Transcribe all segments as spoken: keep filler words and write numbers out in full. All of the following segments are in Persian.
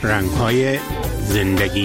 رنگ‌های زندگی.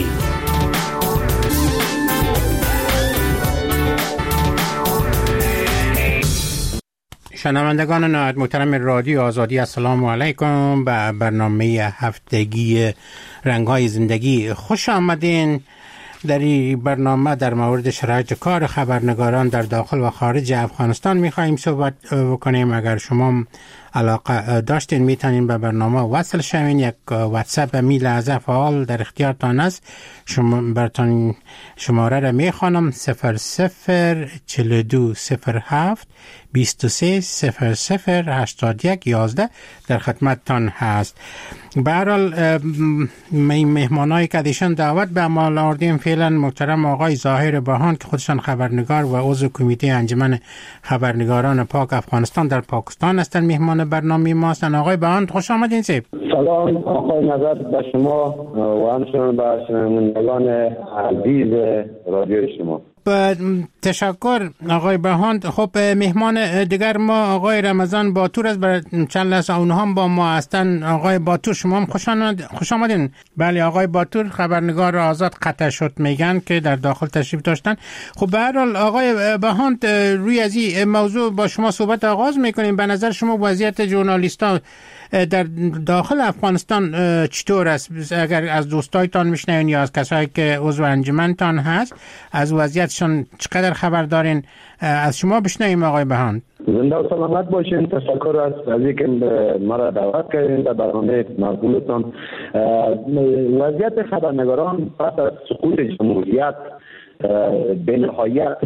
شنوندگان نهایت محترم رادیو آزادی، السلام علیکم به برنامه هفتگی رنگ‌های زندگی. خوش آمدین. در این برنامه در مورد شرایط کار خبرنگاران در داخل و خارج افغانستان می‌خوایم صحبت بکنیم. اگر شما علاقه داشتین میتونین به برنامه وصل شوین. یک واتساپ می لحظه فعال در اختیارتان است. شما براتون شماره را میخوانم: صفر صفر چهل و دو صفر هفت بیست و سه صفر صفر هشتاد و یک یازده در خدمتتان هست. به هر حال مهمانایی که دیشان دعوت به ما آوردیم فعلا محترم آقای ظاهر بهان که خودشان خبرنگار و عضو کمیته انجمن خبرنگاران پاک افغانستان در پاکستان هستند، مهمان برنامه ما هستند. آقای بهان خوش آمدین. سیب سلام آقای نظر به شما و همچنین به شنوندگان عزیز رادیو شما. تشکر آقای بهان. خب مهمان دیگر ما آقای رمضان باتور است. برای چند لحظه اونها هم با ما هستن. آقای باتور شما هم خوش آمدین. بله آقای باتور خبرنگار آزاد قطع شد میگن که در داخل تشریف داشتن. خب به هر حال آقای بهان روی از این موضوع با شما صحبت آغاز میکنیم. به نظر شما وضعیت ژورنالیست‌ها در داخل افغانستان چطور است؟ اگر از دوستایتان میشنوین یا از کسایی که عضو انجمنتان هست از وضعیتشان چقدر خبر دارین؟ از شما بشنویم آقای بهان. زنده و سلامت باشین. تشکر از اینکه مرا دعوت کردین در برنامه مقبولتان. وضعیت خبرنگاران پس از سقوط جمهوریت به نهایت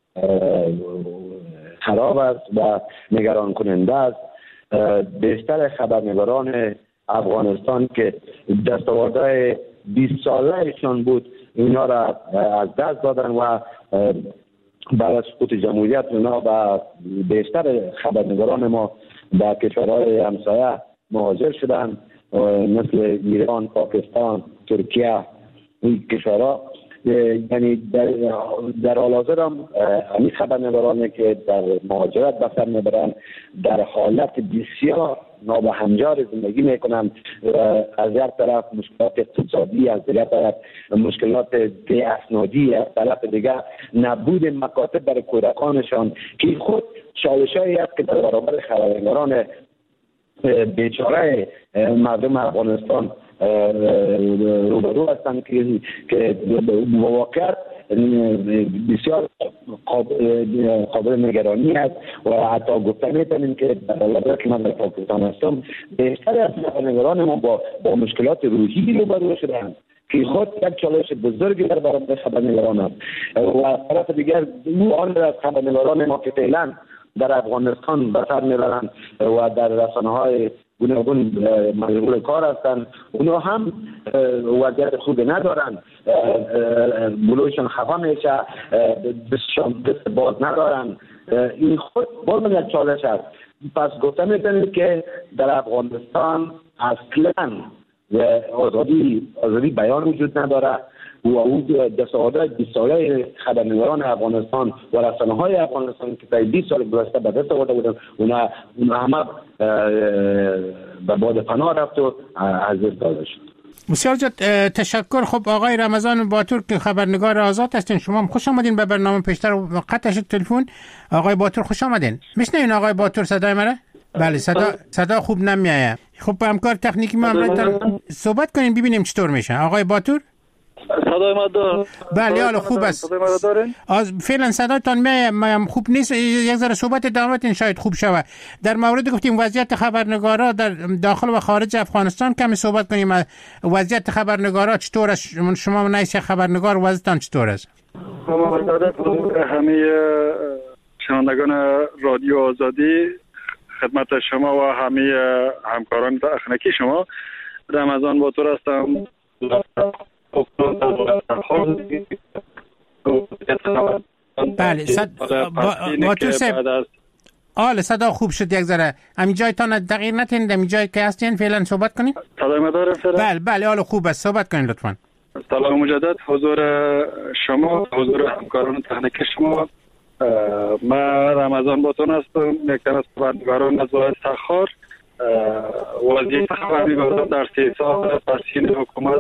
خراب است و نگران کننده است. بیشتر خبرنگاران افغانستان که دستاوردهای بیست سالهشان بود اینا را از دست دادن و بعد از سقوط جمهوریت اونا و بیشتر خبرنگاران ما به کشورهای همسایه مهاجر شدن مثل ایران، پاکستان، ترکیه. این کشورها یعنی در, در حال حاضر هم همین خبرنگارانی که در مهاجرت به سر میبرن در حالت بسیار نابهنجار زندگی میکنن. از یک طرف مشکلات اقتصادی، از دیگر طرف مشکلات اسنادی، از طرف دیگر نبود مکاتب برای کودکانشان که خود چالشایی است که در برابر خبرنگاران بیچاره مردم افغانستان روبرو هستند که که واقعا بسیار قابل نگرانی است و حتی گفته میتونیم که در حالت که من در پاکستان هستم بیشتر از خبرنگاران ما با با مشکلات روحی روبرو شدند که خود یک چالش بزرگی در برابر خبرنگاران است. و از طرف دیگر او آن از خبرنگاران ما که فعلا در افغانستان به سر میبرند و در رسانه‌های گوناگون مشغول کار هستند، اونا هم وضعیت خوبی ندارن، بلوشان خفا میشه، دست باز ندارن. این خود باز یک چالش است. پس گفته میتونید که در افغانستان اصلا آزادی آزادی بیان وجود نداره و اون دستاوردهای بیست ساله خبرنگاران افغانستان و رسانه‌های افغانستان که تا بیست سال گذشته به دست آورده بودن اونا اونا همه به باد فنا رفت و از دست داده شد. بسیار زیاد تشکر. خب آقای رمضان باتور که خبرنگار آزاد هستین، شما هم خوش آمدین به برنامه. پیشتر قطع شد تلفن. آقای باتور خوش آمدین. میشنوین آقای باتور صدای مرا؟ بله صدا صدا خوب نمیاد. خب با همکار تکنیکی ما هم صحبت کنین ببینیم چطور میشه. آقای باتور صدای ما دار. بله حالا خوب است. صدای ما دارین؟ از فعلا صداتون میام خوب نیست. یک ذره صحبت ادامه‌تون شاید خوب شوه. در مورد گفتیم وضعیت خبرنگارا در داخل و خارج افغانستان کمی صحبت کنیم. وضعیت خبرنگارا چطور است؟ شما نیست خبرنگار، وضعیتون چطور است؟ همه شنوندگان رادیو آزادی، خدمت شما و همه همکاران تکنیکی شما، رمضان باتور هستم. بله صد باتور صاحب آله صدا خوب شد. یک ذره همین جایتان دقیق نتین همین جایی که هستین فعلا صحبت کنین. صدای ما دارم فعلا؟ بله بله حالا خوب است، صحبت کنین لطفا. سلام مجدد حضور شما، حضور همکاران تکنیکی شما. من رمضان باتون هستم، یک تن از خبرنگاران از واحد سخار وظیفه خبرنگاران در سه سال تشکیل حکومت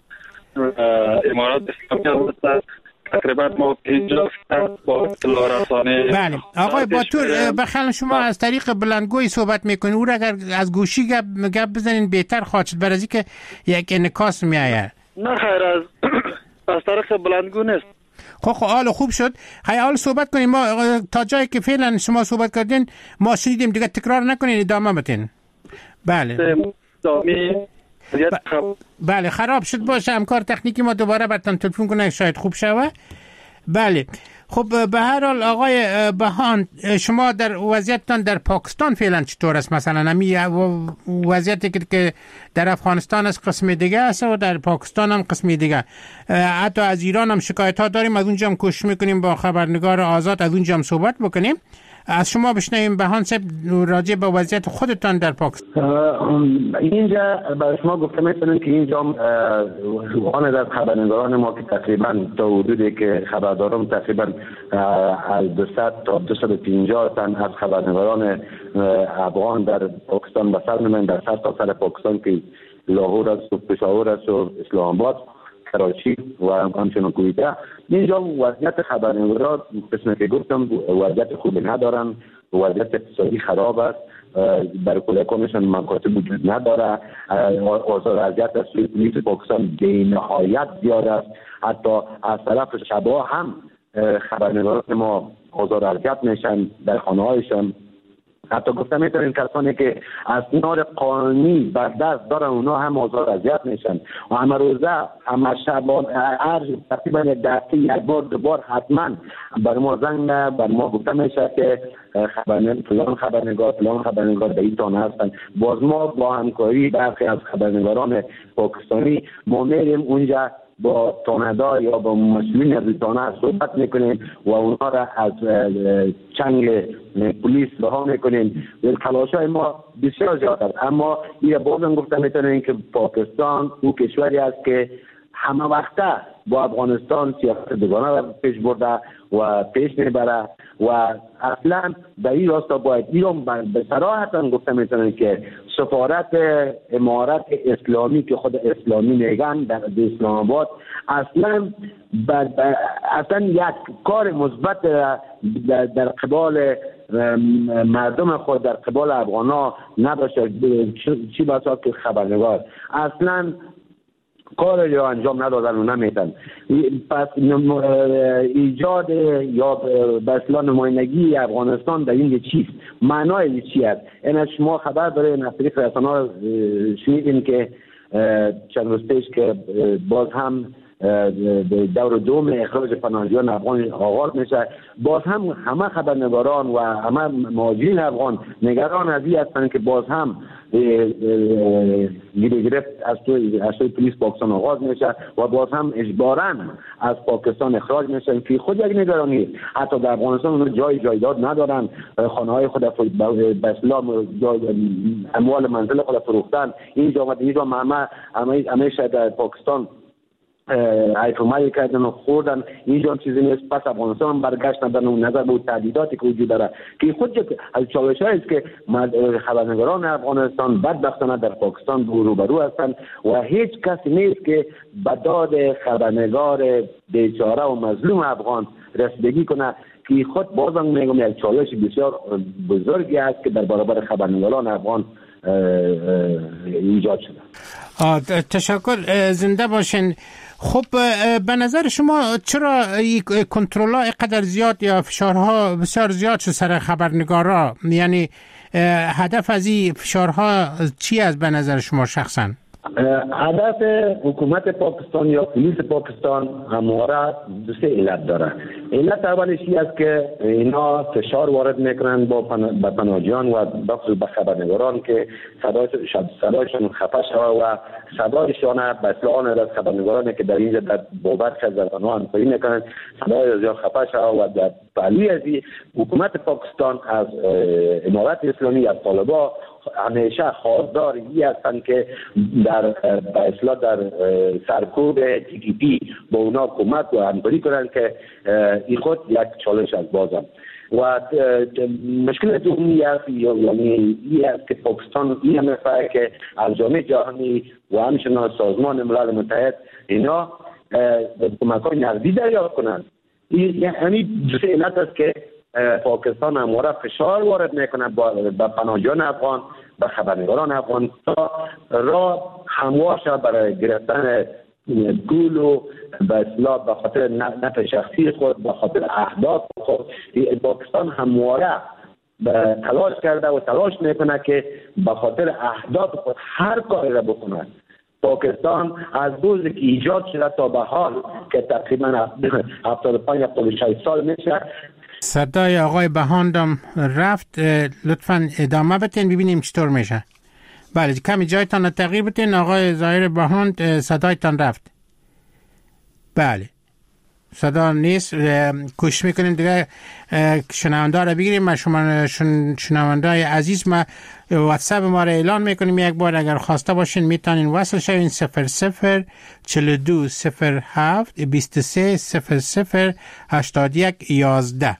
امارات اسلامی است. تقریبا ما اینجا با اطلاع رسانی. بله آقای باتور، بخیال شما از طریق بلندگوی صحبت میکنین، او را اگر از گوشی گپ گپ بزنین بهتر خواهد شد، برای اینکه یک انعکاس میآید. نه خیر، از از طریق بلندگو نیست. خب خب حالا خوب شد. خیلی حالا صحبت کنیم. ما تا جایی که فعلا شما صحبت کردین ما شنیدیم، دیگه تکرار نکنین، ادامه بدین. بله دامی ب... بله خراب شد باشه، همکار تکنیکی ما دوباره براتون تلفن کنه شاید خوب شوه. بله خب به هر حال آقای بهان، شما در وضعیتتان در پاکستان فعلا چطور است؟ مثلا همی وضعیتی که در افغانستان است قسم دیگه است و در پاکستان هم قسم دیگه، حتی از ایران هم شکایت ها داریم، از اونجا هم کوشش میکنیم با خبرنگار آزاد از اونجا هم صحبت بکنیم. از شما بشنویم بهان صاحب راجع به وضعیت خودتان در پاکستان. اینجا برای شما گفتم مثلا که اینجا آن از خبرنگاران ما که تقریبا تا حدودی که خبردارم تقریبا از دویست تا دویست و پنجاه تن از خبرنگاران افغان در پاکستان به سر می‌برند، در سر تا سر پاکستان که لاهور است و پشاور است و اسلام آباد، کراچی و همچنین کویته. اینجا وضعیت خبرنگاران قسمی که گفتم وضعیت خوبی ندارن، وضعیت اقتصادی خراب است، برای کودکانشان مکاتب وجود نداره، آزار اذیت از سوی پلیس پاکستان بی‌نهایت زیاد است. حتی از طرف شبا هم خبرنگاران ما آزار اذیت میشن در خانه هایشان. حتی گفتم میتونین کسانی که از نار قانونی بر دست دارن اونا هم آزار اذیت میشن و همه روزه همه شبان هر تقریبا یک دسته یک بار دو بار حتما بر ما زنگ بر ما گفته میشه که خبرنگار فلان خبرنگار فلان خبرنگار در این تانه هستن. باز ما با همکاری برخی از خبرنگاران پاکستانی ما میریم اونجا با تانه‌دار یا با مسئولین از تانه صحبت میکنیم و اونها را از چنگ پلیس رها میکنیم. تلاش‌های ما بسیار زیاد است، اما این بازم گفتم میتونیم که پاکستان او کشوری است که همه وقته با افغانستان سیاست دوگانه پیش برده و پیش میبره و اصلا در این راستا باید ایران به صراحت گفته میتونن که سفارت امارات اسلامی که خود اسلامی میگن در اسلام آباد اصلا اصلا یک کار مثبت در, در قبال مردم خود در قبال افغانا نداشته، چی بسا که خبرنگار اصلا کار رو انجام ندادن و نمیتن. پس ایجاد یا به اصطلاح نمایندگی افغانستان در این چیست؟ معنای چی است؟ این شما خبر دارین از طریق رسانه‌ها شنیدین که چند روز پیش که باز هم دور دوم اخراج پناهجویان افغان آغاز میشه. باز هم همه خبرنگاران و همه مهاجرین افغان نگران از این هستند که باز هم گیره گرفت از توی از توی پلیس پاکستان آغاز میشه و باز هم اجباراً از پاکستان اخراج میشن که خود یک نگرانی. حتی در افغانستان جای جایداد ندارن، خانه های خود به اصطلاح اموال منزل خود فروختن. اینجا و اینجا همه همیشه در پاکستان ایفمایی کردن و خوردن. اینجا چیزی نیست. پس افغانستان برگشت ندن و نظر به تعدیداتی که وجود داره که خود از چالش هاییست که خبرنگاران افغانستان بدبختانه در پاکستان روبرو هستند و هیچ کسی نیست که به داد خبرنگار بیچاره و مظلوم افغان رسیدگی کنه که خود بازم میگم یک چالش بسیار بزرگی است که در برابر خبرنگاران افغان ایجاد شده. تشکر، زنده باشین. خب به نظر شما چرا کنترل‌ها اینقدر زیاد یا فشارها بسیار زیاد شد سر خبرنگارا؟ یعنی هدف از این فشارها چی است به نظر شما شخصا؟ هدف حکومت پاکستان یا پلیس پاکستان همواره دو سه علت داره. علت اولش این است که اینا فشار وارد میکنن با پن... پناهجویان و بخصوص به خبرنگاران که صدایشون صدایشون خفه شوه و صدایشان به اصطلاح از خبرنگارانی که در اینجا در بابت از زبان‌ها همکاری میکنن صدای زیاد خفه شوه و در پهلوی از حکومت پاکستان از امارات اسلامی از طالبان همیشه خواستار این هستند که در به اصطلاح در سرکوب تی تی پی با اونا کمک و همکاری کنند که این خود یک چالش از بازم. و مشکل دومی است یعنی این است که پاکستان این می‌فهمه که از جامعه جهانی و همچنین سازمان ملل متحد اینا کمک‌های نقدی دریافت کنند. یعنی دوسته علت است که پاکستان همواره فشار وارد میکنه به پناهجویان افغان، به خبرنگاران افغان تا راه هموار شود برای گرفتن گول و به اصطلاح به خاطر نفع شخصی خود، به خاطر اهداف خود. پاکستان همواره تلاش کرده و تلاش میکنه که به خاطر اهداف خود هر کاری را بکنه. پاکستان از روزی که ایجاد شده تا به حال که تقریبا هفتاد و پنج هفتاد و شش سال میشه. صدای آقای بهاندم رفت، لطفاً ادامه بتین ببینیم چطور میشه. بله کمی جایتان رو تغییر بتین. آقای ظاهر بهاند صدایتان رفت. بله صدا نیست. کوشش میکنیم دیگه شنونده رو بگیریم. ما شما شنونده عزیز ما واتساپ ما رو اعلان میکنیم یک بار، اگر خواسته باشین میتونین وصل شوین صفر صفر چهل و دو صفر هفت بیست و سه صفر صفر هشتاد و یک یازده.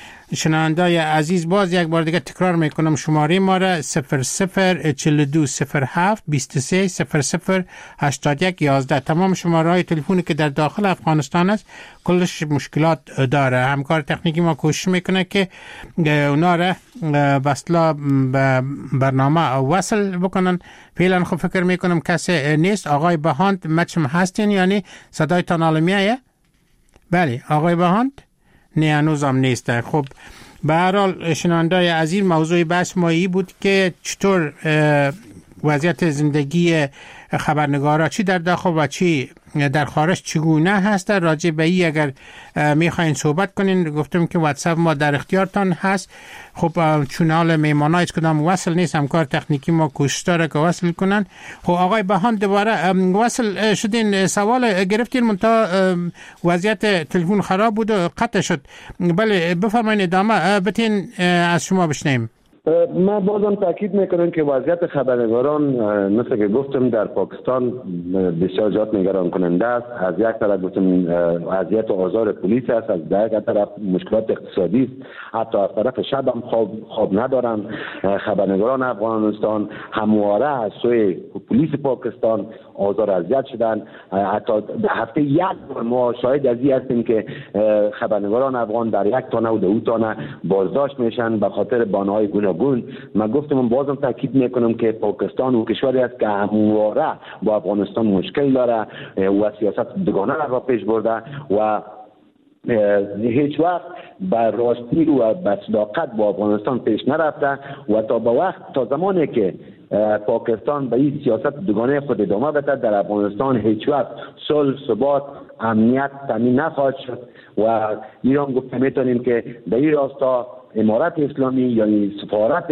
شنونده عزیز باز یک بار دیگه تکرار میکنم شماره ما را صفر صفر چهل و دو صفر هفت بیست و سه صفر صفر هشتاد و یک یازده. تمام شماره های تلفنی که در داخل افغانستان است کلش مشکلات داره. همکار تکنیکی ما کوشش میکنه که اونا را بسلا به برنامه وصل بکنن. فعلا خب فکر میکنم کسی نیست. آقای بهاند مچم هستین یعنی صدایتان عالمیه؟ بله آقای بهاند نه هنوز هم نیست. خب به هر حال شنوندای عزیز موضوع بحث ما ای بود که چطور وضعیت زندگی خبرنگارا چی در داخل و چی در خارج چگونه هست. راجع به این اگر میخواین صحبت کنین گفتم که واتساپ ما در اختیارتان هست. خب چون حال میمانای از کدام وصل نیست همکار تکنیکی ما کوشش داره که وصل کنن. خب آقای بهان دوباره وصل شدین، سوال گرفتین منتها وضعیت تلفن خراب بود و قطع شد. بله بفرمایید ادامه بتین از شما بشنیم. من بازم تاکید میکنم که وضعیت خبرنگاران مثل که گفتم در پاکستان بسیار زیاد نگران کننده است. از یک طرف گفتم وضعیت آزار پلیس است، از دیگر طرف مشکلات اقتصادی است، حتی از طرف شب هم خواب, خواب ندارن. خبرنگاران افغانستان همواره از سوی پلیس پاکستان آزار اذیت شدن. حتی هفته یک بار ما شاهد از این هستیم که خبرنگاران افغان در یک تانه و دو تانه بازداشت میشن به خاطر بانه‌های گوناگون. من گفتم بازم تاکید میکنم که پاکستان و کشوری است که همواره با افغانستان مشکل داره و سیاست دوگانه را پیش برده و هیچ وقت به راستی و به صداقت با افغانستان پیش نرفته و تا به وقت تا زمانی که پاکستان به این سیاست دوگانه خود ادامه بده در افغانستان هیچ وقت صلح، ثبات، امنیت تامین نخواهد شد و ایران گفته میتونیم که در این راستا امارت اسلامی یعنی سفارت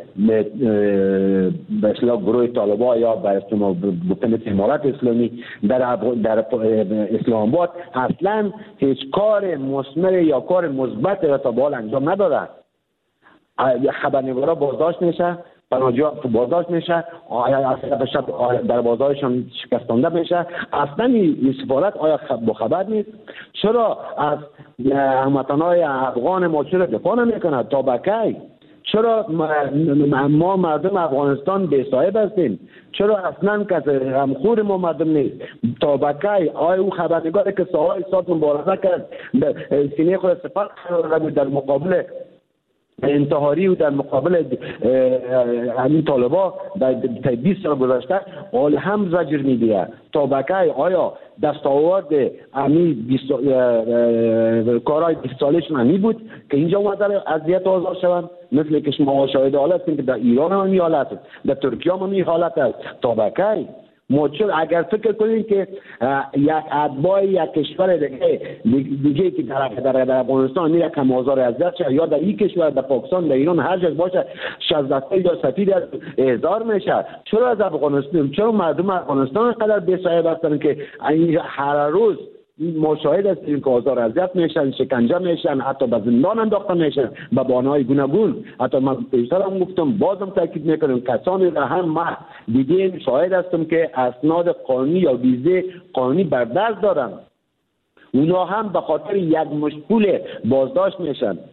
به اصطلاح گروه طالبان یا به اصطلاح امارت اسلامی در در اسلام آباد اصلا هیچ کار مثمر یا کار مثبت را تا به حال انجام نداده. خبرنگارا بازداشت میشه، پناهجویان بازداشت میشه، در بازارشان شکستانده میشه. اصلا این سفارت آیا با خبر نیست؟ چرا از هموطنان افغان ما چرا دفاع نمیکنه؟ تا بکی؟ چرا ما مردم افغانستان بی صاحب هستیم؟ چرا اصلا کسی غمخور ما مردم نیست؟ تا بکی آیا او خبرنگاری که ساهای سات مبارزه کرد سینه خود سپر در مقابل انتحاری و در مقابل همین طالبا در بیست سال گذشته حال هم زجر میدیه؟ تا بکی آیا دستاورد همین کارهای بیست سالشون همی بود که اینجا اومده اذیت و آزار شوند؟ مثل که شما شاهد حالت هستیم که در ایران هم این حالت است، در ترکیه هم این حالت است. تا بکی ما چون اگر فکر کنیم که یک اتباع یک کشور دیگه دیگه که در در افغانستان میره کم آزار اذیت شه یا در این کشور در پاکستان در ایران هر جا باشه شازده یا سفیر احضار میشه، چرا از افغانستان چرا مردم افغانستان قدر بی صاحب هستن که هر روز مشاهد هستیم که آزار اذیت میشن، شکنجه میشن، حتی به زندان انداخته میشن به بانه‌های گوناگون. حتی من پیشتر هم گفتم بازم تاکید میکنم کسانی را هم ما دیدیم شاهد هستم که اسناد قانونی یا ویزه قانونی بر دست دارن، اونا هم به خاطر یک مشغول بازداشت میشن.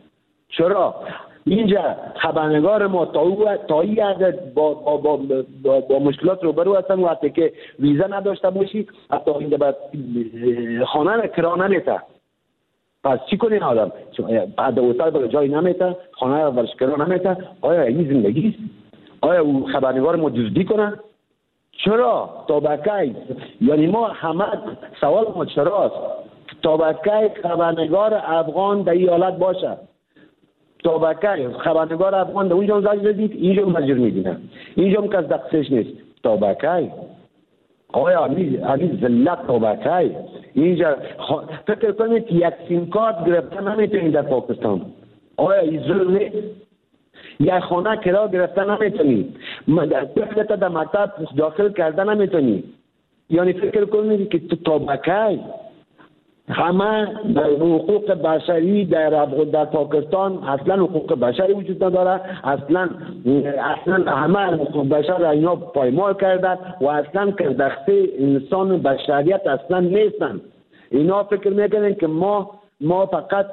چرا؟ اینجا خبرنگار ما تا او تا این عدد با با, با, با, با مشکلات روبرو هستن. وقتی که ویزا نداشته باشی حتی اینجا بعد خانه را کرا نمیته. پس چی کنین آدم؟ بعد اوتر برای جای نمیته، خانه را برش کرا نمیته. آیا این زندگی است؟ آیا او خبرنگار ما دزدی کنن؟ چرا؟ تا بکی؟ یعنی ما همه سوال ما چراست؟ تا بکی خبرنگار افغان در این حالت باشه؟ تا بکی خبرنگار افغان در اونجا زجر دید، اینجا مجبور میدینه، اینجا هم کس دقیقش نیست. تا بکی؟ آیا همین ذلت تا بکی؟ اینجا فکر کنید یک سیم کارت گرفته نمیتونید در پاکستان. آیا این ظلم نیست؟ یک خانه کرا گرفته نمیتونی، طفلت در مکتب داخل کرده نمیتونی. یعنی فکر کنید که تو طبقه همه حقوق بشری در در پاکستان اصلا حقوق بشری وجود نداره، اصلا اصلا همه حقوق بشر را اینا پایمال کردن و اصلا که دسته انسان بشریت اصلا نیستن. اینا فکر میکنن که ما ما فقط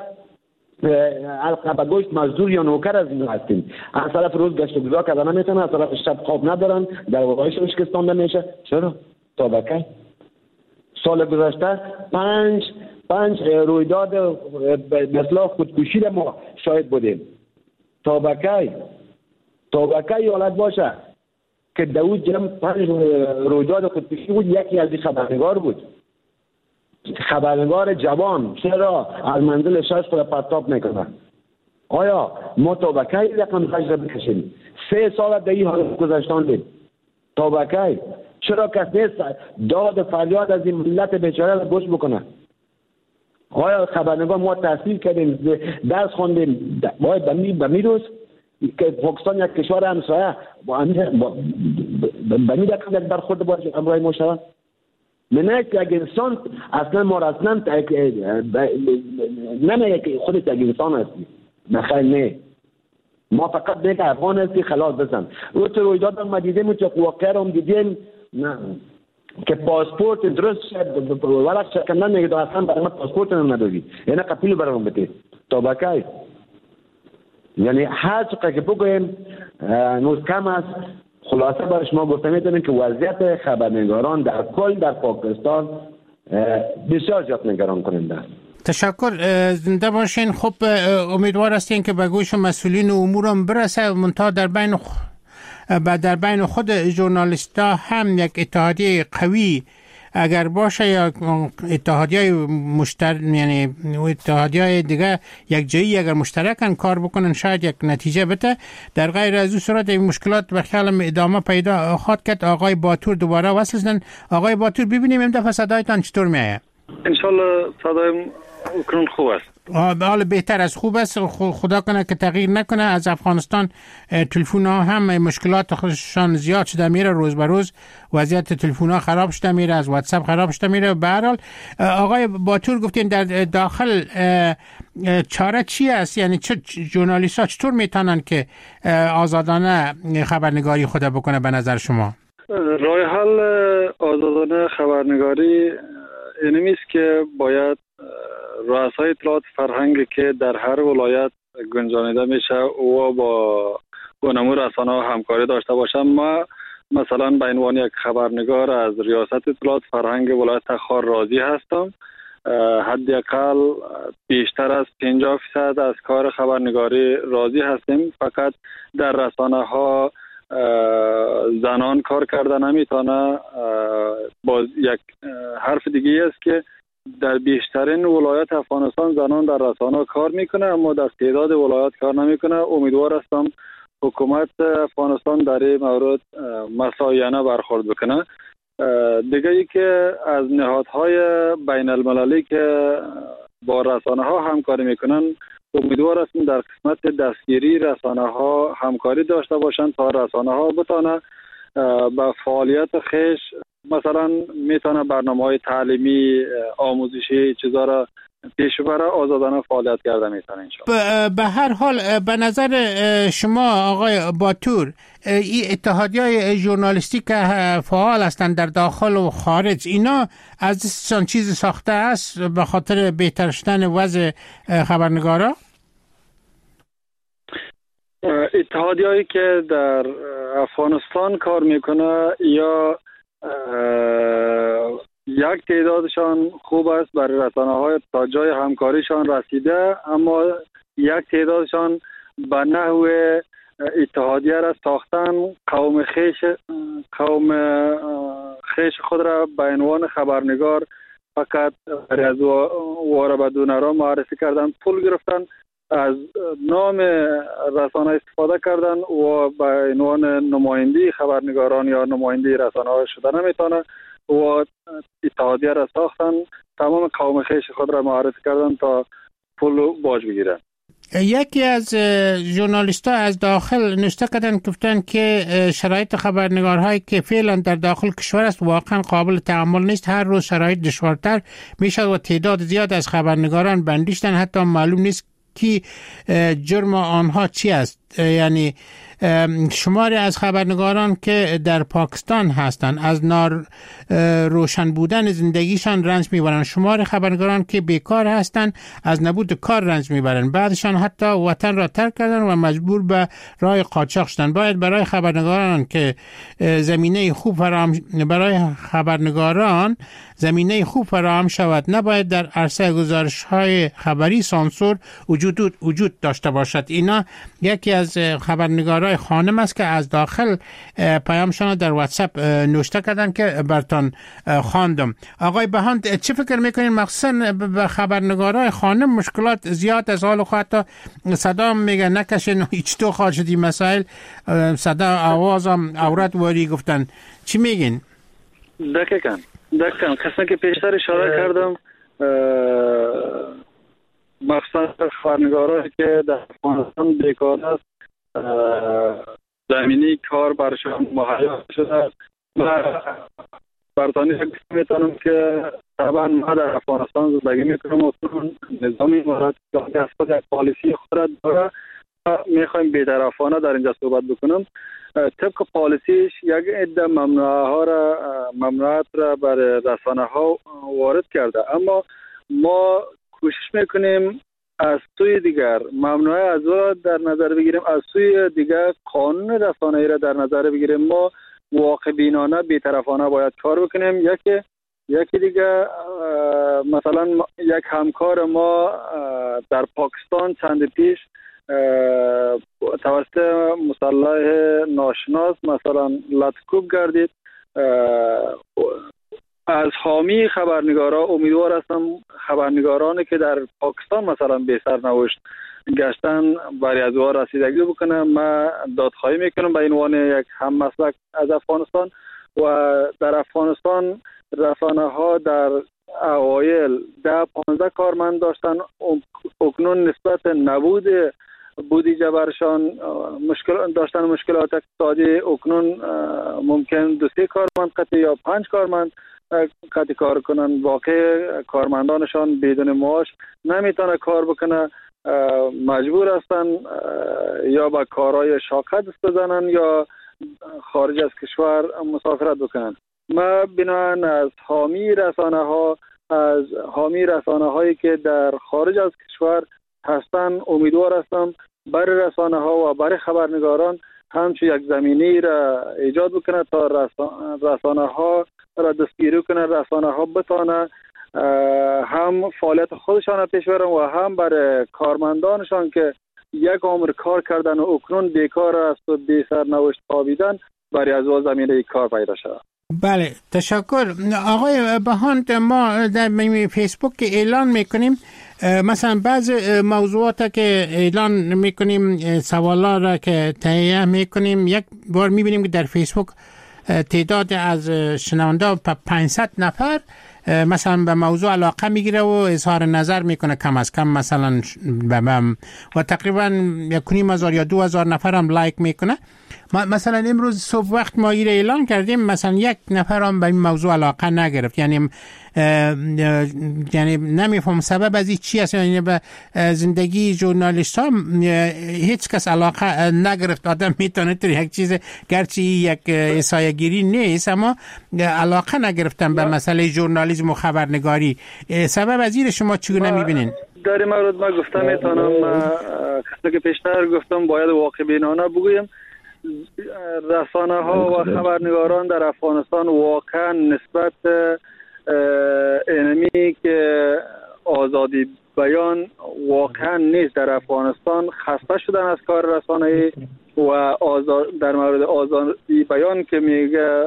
القبه گوشت مزدور یا نوکر از این هستیم. از طرف روز گشت و گذار کردن نمیتونن، از طرف شب خواب ندارن، در وقایشون شکستان نمیشه. چرا؟ طبقه سال گذشته پنج پنج رویداد مثل خودکشی را ما شاهد بودیم. طبقه طبقه حالت باشه که داود جمع پنج رویداد خودکشی بود، یکی از خبرنگار بود، خبرنگار جوان. چرا از منزل شش خود پرتاب میکنه؟ آیا ما طبقه رقم خرج بکشیم؟ سه سال در این حالت گذشتاندیم. طبقه چرا کس نیست داد فریاد از این ملت بیچاره را گوش بکنه؟ آیا خبرنگار ما تحصیل کردیم، درس خوندیم، باید به می روز که پاکستان یک کشور همسایه به می رقم یک برخورد باید امرای ما شود؟ منه که یک انسان اصلا ما را اصلا نمیگه که خودت یک انسان هستی. نخیر نه، ما فقط میگه افغان هستی خلاص بزن. او تو رویداد هم دیدیم، تو واقعا هم دیدیم که پاسپورت درست شد ورق شکندن میگه اصلا برای ما پاسپورت هم نداری، یعنی قپیل برام بده. طبقه یعنی هر چقدر که بگویم نوز کم است. خلاصه برش ما گفته میتونیم که وضعیت خبرنگاران در کل در پاکستان بسیار زیاد نگران کننده است. تشکر، زنده باشین. خب امیدوار هستین که به گوش مسئولین امور هم برسه. منتها در بین خ... در بین خود ژورنالیستا هم یک اتحادیه قوی اگر باشه یا اتحادیه مشترک، یعنی اتحادیه دیگه یک جایی اگر مشترکن کار بکنن شاید یک نتیجه بده. در غیر از این صورت این مشکلات به خیالم ادامه پیدا خواهد کرد. آقای باتور دوباره وصل شدن. آقای باتور ببینیم این دفعه صدایتان چطور میاد؟ انشالله صدایم اکنون خوب است. حالا بهتر از خوب است. خدا کنه که تغییر نکنه. از افغانستان تلفن ها هم مشکلات خودشان زیاد شده میره، روز به روز وضعیت تلفن ها خراب شده میره، از واتساپ خراب شده میره. به هر حال آقای باتور گفتین در داخل چاره چی است؟ یعنی چه ژورنالیست ها چطور میتونن که آزادانه خبرنگاری خود بکنه به نظر شما؟ راه حل آزادانه خبرنگاری اینمی است که باید رؤسای اطلاعات فرهنگی که در هر ولایت گنجانیده میشه و با گونه‌مو رسانه ها همکاری داشته باشم. ما مثلا به عنوان یک خبرنگار از ریاست اطلاعات فرهنگ ولایت تخار راضی هستم. حداقل بیشتر از پنجاه فیصد از کار خبرنگاری راضی هستیم. فقط در رسانه ها زنان کار کرده نمیتونه. باز یک حرف دیگه است که در بیشترین ولایت افغانستان زنان در رسانه کار میکنه، اما در تعداد ولایت کار نمیکنه. امیدوار هستم حکومت افغانستان در این مورد مساویانه برخورد بکنه. دیگه ای که از نهادهای بین المللی که با رسانه ها همکاری میکنن، امیدوار هستم در قسمت دستگیری رسانه ها همکاری داشته باشند تا رسانه ها بتانه با فعالیت خیش مثلا میتونه برنامه‌های تعلیمی آموزشی چیزا را پیش ببره، آزادانه فعالیت کرده میتونه انشاءالله. به هر حال به نظر شما آقای باتور این اتحادیه‌های ژورنالیستی که فعال هستند در داخل و خارج، اینا از چیز ساخته است به خاطر بهتر شدن وضع خبرنگارا؟ اتحادیه‌ای که در افغانستان کار میکنه یا یک تعدادشان خوب است برای رسانه‌های تا جای همکاریشان رسیده، اما یک تعدادشان به نحو اتحادیه را ساختن، قوم خیش قوم خیش خود را به عنوان خبرنگار فقط برای از واره بدونه را معرفی کردن، پول گرفتن، از نام رسانه استفاده کردن و به عنوان نمایندی خبرنگاران یا نمایندی رسانه ها شده نمیتونه و اتحادیه را ساختن، تمام قوم خیش خود را معرفی کردن تا پول باج بگیرن. یکی از ژورنالیست ها از داخل نشته کردن گفتن که شرایط خبرنگارهایی که فعلا در داخل کشور است واقعا قابل تحمل نیست، هر روز شرایط دشوارتر میشد و تعداد زیاد از خبرنگاران بندیشتن، حتی معلوم نیست کی جرم آنها چی است. یعنی شماری از خبرنگاران که در پاکستان هستند از نار روشن بودن زندگیشان رنج میبرند، شماری خبرنگاران که بیکار هستند از نبود کار رنج میبرند، بعدشان حتی وطن را ترک کردن و مجبور به راه قاچاق شدن. باید برای خبرنگاران که زمینه خوب فراهم برای خبرنگاران زمینه خوب فراهم شود، نباید در عرصه گزارش‌های خبری سانسور وجود وجود داشته باشد. اینا یکی از خبرنگارای خانم است که از داخل پیامشان در واتساپ نوشته کردن که برتان خواندم. آقای بهان چه فکر میکنین مخصوصا به خبرنگارای خانم مشکلات زیاد از حال خود تا صدا میگه نکشین هیچ تو خواهد شدی مسائل صدا آوازم عورت واری گفتن، چی میگین؟ دقیقاً دقیقاً قسمه که پیشتر اشاره کردم مخصوصا خبرنگارایی که در افغانستان بیکار است زمینی کار برشان مهیا شده و برطانی میتونم که طبعا ما در افغانستان زندگی میکنم و نظامی امارات از خود یک پالیسی خود داره، میخوایم بی‌طرفانه در اینجا صحبت بکنم. طبق پالیسیش یک عده ممنوعه ها را ممنوعات را برای رسانه ها وارد کرده، اما ما کوشش میکنیم از سوی دیگر ممنوعه از را در نظر بگیریم، از سوی دیگر قانون رسانه‌ای را در نظر بگیریم. ما واقع بینانه بی‌طرفانه باید کار بکنیم. یکی یکی دیگه مثلا یک همکار ما در پاکستان چند پیش توسط مسلح ناشناس مثلا لطکوب گردید. از حامی خبرنگارا امیدوار هستم خبرنگارانی که در پاکستان مثلا به سرنوشت گشتن برای از او رسیدگی بکنم. من دادخواهی میکنم به عنوان یک هم مسلک از افغانستان و در افغانستان رسانه ها در اوایل ده پانزده کارمند داشتن، اکنون نسبت نبود بودجه برشان مشکل داشتن مشکلات اقتصادی، اکنون ممکن دو سه کارمند قطعی یا پنج کارمند قطعی کار کنن. واقع کارمندانشان بدون معاش نمیتونه کار بکنه، مجبور هستن یا با کارهای شاقه دست بزنن یا خارج از کشور مسافرت بکنن. ما بنابراین از حامی رسانه ها از حامی رسانه هایی که در خارج از کشور هستن امیدوار هستم برای رسانه ها و برای خبرنگاران همچون یک زمینی را ایجاد بکنه تا رسانه ها را دستگیری کنه، رسانه ها بتانه هم فعالیت خودشان را پیش برن و هم برای کارمندانشان که یک عمر کار کردن و اکنون بیکار است و بی سرنوشت خوابیدن برای از او زمینه کار پیدا شود. بله تشکر آقای بهاند. ما در فیسبوک اعلان میکنیم مثلا بعض موضوعات که اعلان میکنیم سوالا را که تهیه میکنیم یک بار میبینیم که در فیسبوک تعداد از شنونده پانصد نفر مثلا به موضوع علاقه میگیره و اظهار نظر میکنه کم از کم مثلا بم و تقریبا یک نیم هزار یا دو هزار نفر هم لایک میکنه. مثلا امروز صبح وقت ما ایره اعلان کردیم مثلا یک نفر هم به این موضوع علاقه نگرفت، یعنی یعنی نمیفهم سبب از این چی است. یعنی به زندگی ژورنالیست ها هیچ کس علاقه نگرفت. آدم میتونه تو یک چیز گرچه یک احصایه گیری نیست اما علاقه نگرفتن به مسئله ژورنالیسم و خبرنگاری. سبب از این شما چگونه میبینین؟ در این مورد ما گفتم میتونم کسی که پیشتر گفتم باید واقع بینانه بگویم. رسانه ها و خبرنگاران در افغانستان واقعا نسبت اینمی که آزادی بیان واقعا نیست در افغانستان، خسته شدن از کار رسانه‌ای و آزاد در مورد آزادی بیان که میگه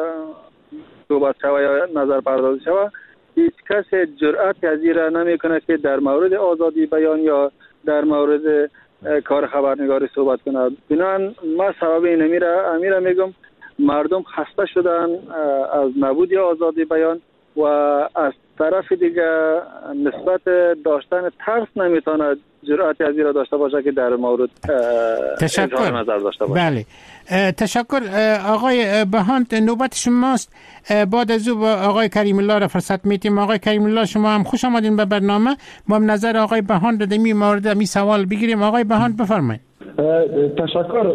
صحبت شوه یا نظر پردازی شوه، هیچ کس جرأت از این را نمیکنه که در مورد آزادی بیان یا در مورد کار خبرنگاری صحبت کنه. بنابراین ما سبب این امیره امیره میگم مردم خسته شدن از نبود آزادی بیان و از طرف دیگه نسبت داشتن ترس نمیتونه جرأت از این را داشته باشه که در مورد اظهار نظر داشته باشه. بله تشکر آقای بهاند، نوبت شماست. بعد از او با آقای کریم الله را فرصت میتیم. آقای کریم الله شما هم خوش آمدین به برنامه. ما هم نظر آقای بهاند در این مورد می سوال بگیریم. آقای بهاند بفرمایید. تشکر.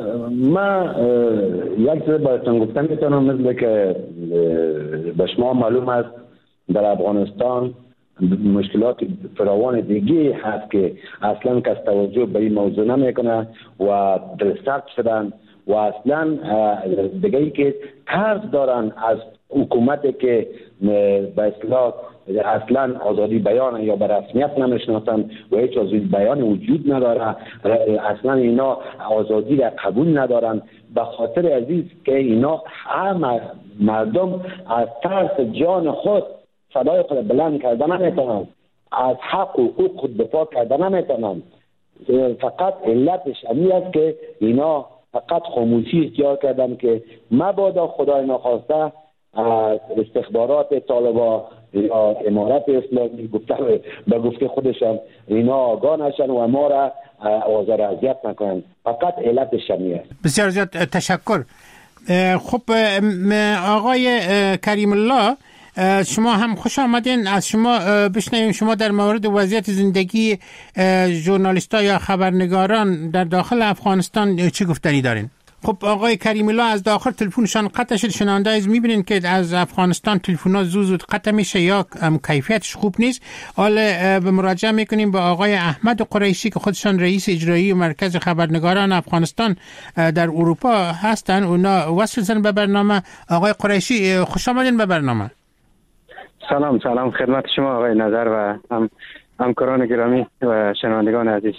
من یک چیز براتون گفتم میتونم، مثل که به شما معلوم است در افغانستان مشکلات فراوان دیگه هست که اصلا کس توجه به این موضوع نمیکنه و دلسرد شدن و اصلا دیگه ای که ترس دارن از حکومتی که به اصطلاح اصلا آزادی بیان یا به رسمیت نمیشناسن و هیچ آزادی بیان وجود نداره، اصلا اینا آزادی را قبول ندارن. به خاطر عزیز که اینا همه مردم از ترس جان خود صدای خود بلند کردن نمیتونن، از حق و حقوق خود دفاع کردن نمیتونن. فقط علتش همین است که اینا فقط خاموشی اختیار کردن که مبادا خدای نخواسته استخبارات طالبا یا امارت اسلامی گفته به گفته خودشان اینا آگاه نشن و ما را آزار و اذیت نکنن. فقط علتش همین است. بسیار زیاد تشکر. خب آقای کریم الله شما هم خوش آمدین. از شما بشنویم شما در مورد وضعیت زندگی ژورنالیست‌ها یا خبرنگاران در داخل افغانستان چی گفتنی دارین؟ خب آقای کریم الله از داخل تلفنشان قطع شد. شنونده از میبینین که از افغانستان تلفن‌ها زود زود قطع میشه یا کیفیتش خوب نیست. حالا به مراجعه میکنیم با آقای احمد قریشی که خودشان رئیس اجرایی مرکز خبرنگاران افغانستان در اروپا هستن. اونا وصل به برنامه. آقای قریشی خوش آمدین به برنامه. سلام سلام خدمت شما آقای نظر و هم همکاران گرامی و شنوندگان عزیز.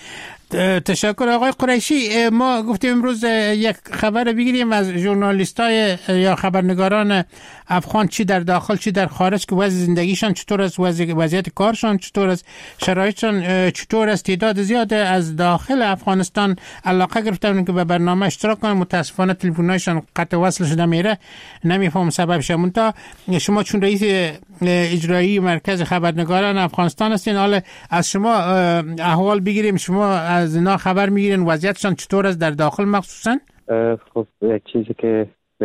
تشکر آقای قریشی. ما گفتیم امروز یک خبر بگیریم از ژورنالیستای یا خبرنگاران افغان، چی در داخل چی در خارج، که وضع زندگیشان چطور است، وضعیت کارشان چطور است، شرایطشان چطور است. تعداد زیاد از داخل افغانستان علاقه گرفتن که به برنامه اشتراک کنن. متاسفانه تلفن‌هایشان قطع وصل شده میره، نمیفهم سببش. منتها شما چون رئیس اجرایی مرکز خبرنگاران افغانستان هستین، حالا از شما احوال بگیریم. شما از اینا خبر میگیرین وضعیتشان چطور است در داخل مخصوصا؟ خب یک چیزی که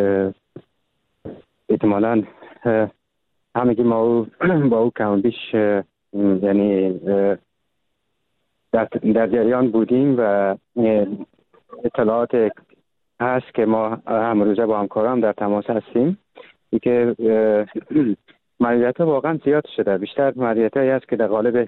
احتمالاً همگی ما با او کم بیش یعنی در, در جریان بودیم و اطلاعات هست که ما همروزه با همکاران در تماس هستیم، این که مالیات واقعا زیاد شده. بیشتر مالیات هست که در قالب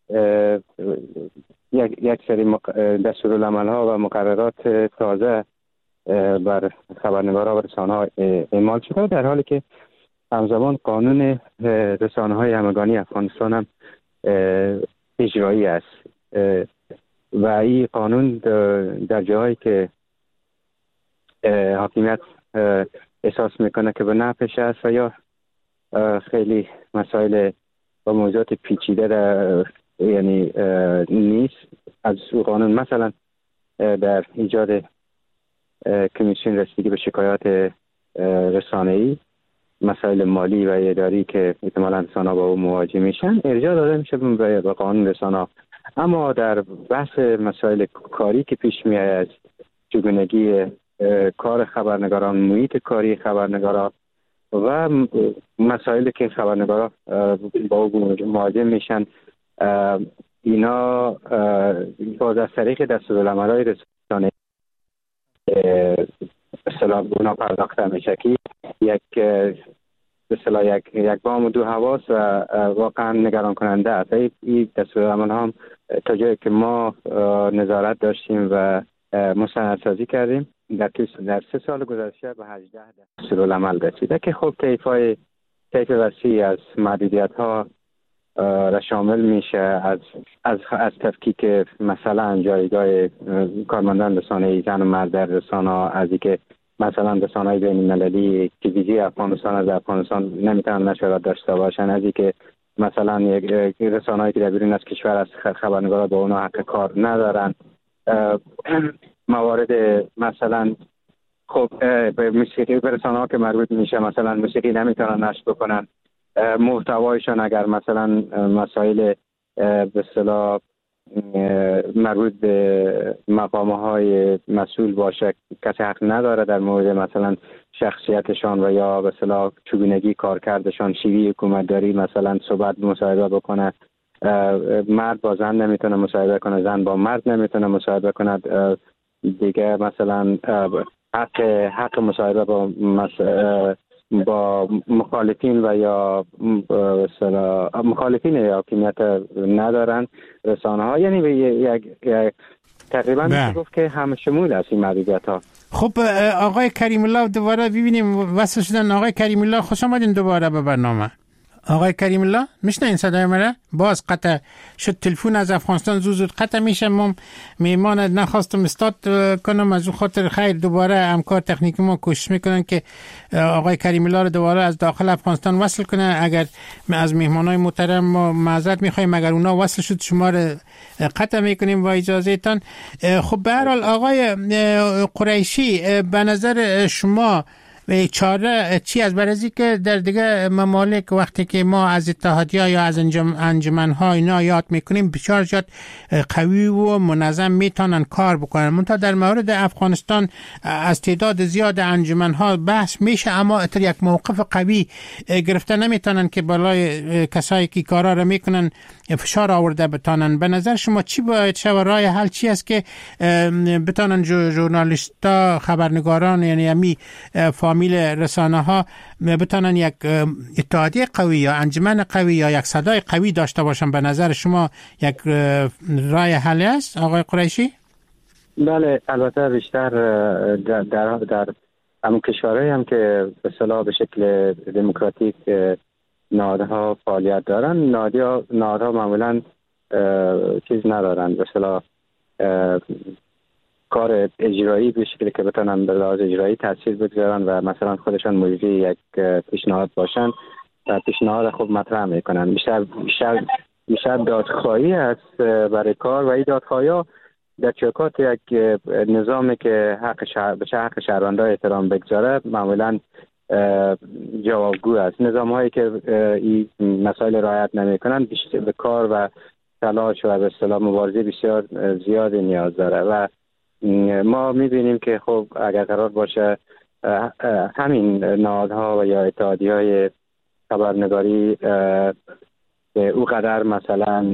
یک یک سری مق... دستورالعمل ها و مقررات تازه بر خبرنگارها و رسانه ها اعمال شده، در حالی که همزمان قانون رسانه های همگانی افغانستان هم اجرایی است و این قانون در جاهایی که حاکمیت احساس میکنه که به نفعش است و یا خیلی مسائل و موضوعات پیچیده در یعنی نیست از قانون، مثلا در ایجاد کمیسیون رسیدگی به شکایات رسانه‌ای، مسائل مالی و اداری که احتمالاً رسانه‌ها با او مواجه میشن، ارجاع داده میشه به قانون رسانه‌ها. اما در بحث مسائل کاری که پیش میاد، چگونگی کار خبرنگاران، محیط کاری خبرنگاران و مسائلی که خبرنگاران با او مواجه میشن، اینا باز از طریق دستورالعمل‌های رسانه‌ای اصطلاح اونا پرداخته میشه که یک به اصطلاح یک یک بام و دو حواس و واقعا نگران کننده است. این دستورالعمل هم تا جایی که ما نظارت داشتیم و مستندسازی کردیم در در سه سال گذشته به هجده دستورالعمل رسیده که خب طیف‌های طیف وسیعی از محدودیت‌ها را شامل میشه، از از از تفکیک مثلا جایگاه کارمندان رسانه‌ای زن و مرد در رسانه‌ها، از اینکه مثلا رسانه‌های بین‌المللی تلویزیون افغانستان از افغانستان نمیتونن نشریات داشته باشن، از اینکه مثلا یک رسانه‌ای که در بیرون از کشور از خبرنگارا با اونها حق کار ندارن، موارد مثلا خب به موسیقی به رسانه‌ها که مربوط میشه مثلا موسیقی نمیتونن نشر بکنن، محتوایشان اگر مثلا مسائل به اصطلاح مربوط به مقام‌های مسئول باشه کسی حق نداره در مورد مثلا شخصیتشان و یا به اصطلاح چگونگی کارکردشان، شیوه حکومتداری مثلا صحبت مصاحبه بکنه، مرد با زن نمیتونه مصاحبه کنه، زن با مرد نمیتونه مصاحبه کنه، دیگه مثلا حق حق مصاحبه با مثلا با مخالفین و یا مثلا مخالفین حاکمیت ندارن رسانه ها، یعنی یک تقریبا میشه گفت که همه شمول است این محدودیت ها. خب آقای کریم الله دوباره ببینیم وصل شدن. آقای کریم الله خوش آمدین دوباره به برنامه. آقای کریم الله میشنین صدای مرا؟ باز قطع شد تلفن از افغانستان، زود زود قطع میشه. من میمان نخواستم استاد کنم، از اون خاطر خیر دوباره همکار تکنیکی ما کوشش میکنن که آقای کریم الله رو دوباره از داخل افغانستان وصل کنه. اگر از مهمانای محترم ما معذرت میخوایم اگر اونا وصل شد شما رو قطع میکنیم با اجازه تان. خب به هر حال آقای قریشی به نظر شما چاره چی از برازی که در دیگه ممالک وقتی که ما از اتحادیه یا از انجم انجمن‌ها اینا یاد میکنیم بسیار زیاد قوی و منظم میتونن کار بکنن، منتها در مورد افغانستان از تعداد زیاد انجمن‌ها بحث میشه اما اتر یک موقف قوی گرفته نمیتونن که بالای کسایی که کارا رو میکنن فشار آورده بتونن. به نظر شما چی باید شود؟ راه حل چی است که بتونن ژورنالیستا خبرنگاران یعنی امی فامیل رسانه ها بتونن یک اتحادیه قوی یا انجمن قوی یا یک صدای قوی داشته باشن؟ به نظر شما یک راه حل است آقای قریشی؟ بله البته بیشتر در در, در همون کشورهایی هم که به اصطلاح به شکل دموکراتیک نهادها فعالیت دارن، نهادها نهادها معمولا چیز ندارن به اصطلاح کار اجرایی به شکلی که بتونن به لحاظ اجرایی تاثیر بگذارن و مثلا خودشان مجری یک پیشنهاد باشن و پیشنهاد خوب مطرح میکنن. بیشتر بیشتر بیشتر دادخواهی است برای کار و این دادخواهی ها در چوکات یک نظامی که حق شهر به حق شهروندان احترام بگذاره معمولا جوابگو است. نظام هایی که این مسائل رعایت نمیکنن بیشتر به کار و تلاش و به اصطلاح مبارزه بسیار زیادی نیاز داره و ما میبینیم که خب اگر قرار باشه همین نهادها و یا اتحادیه‌های خبرنگاری او قدر مثلا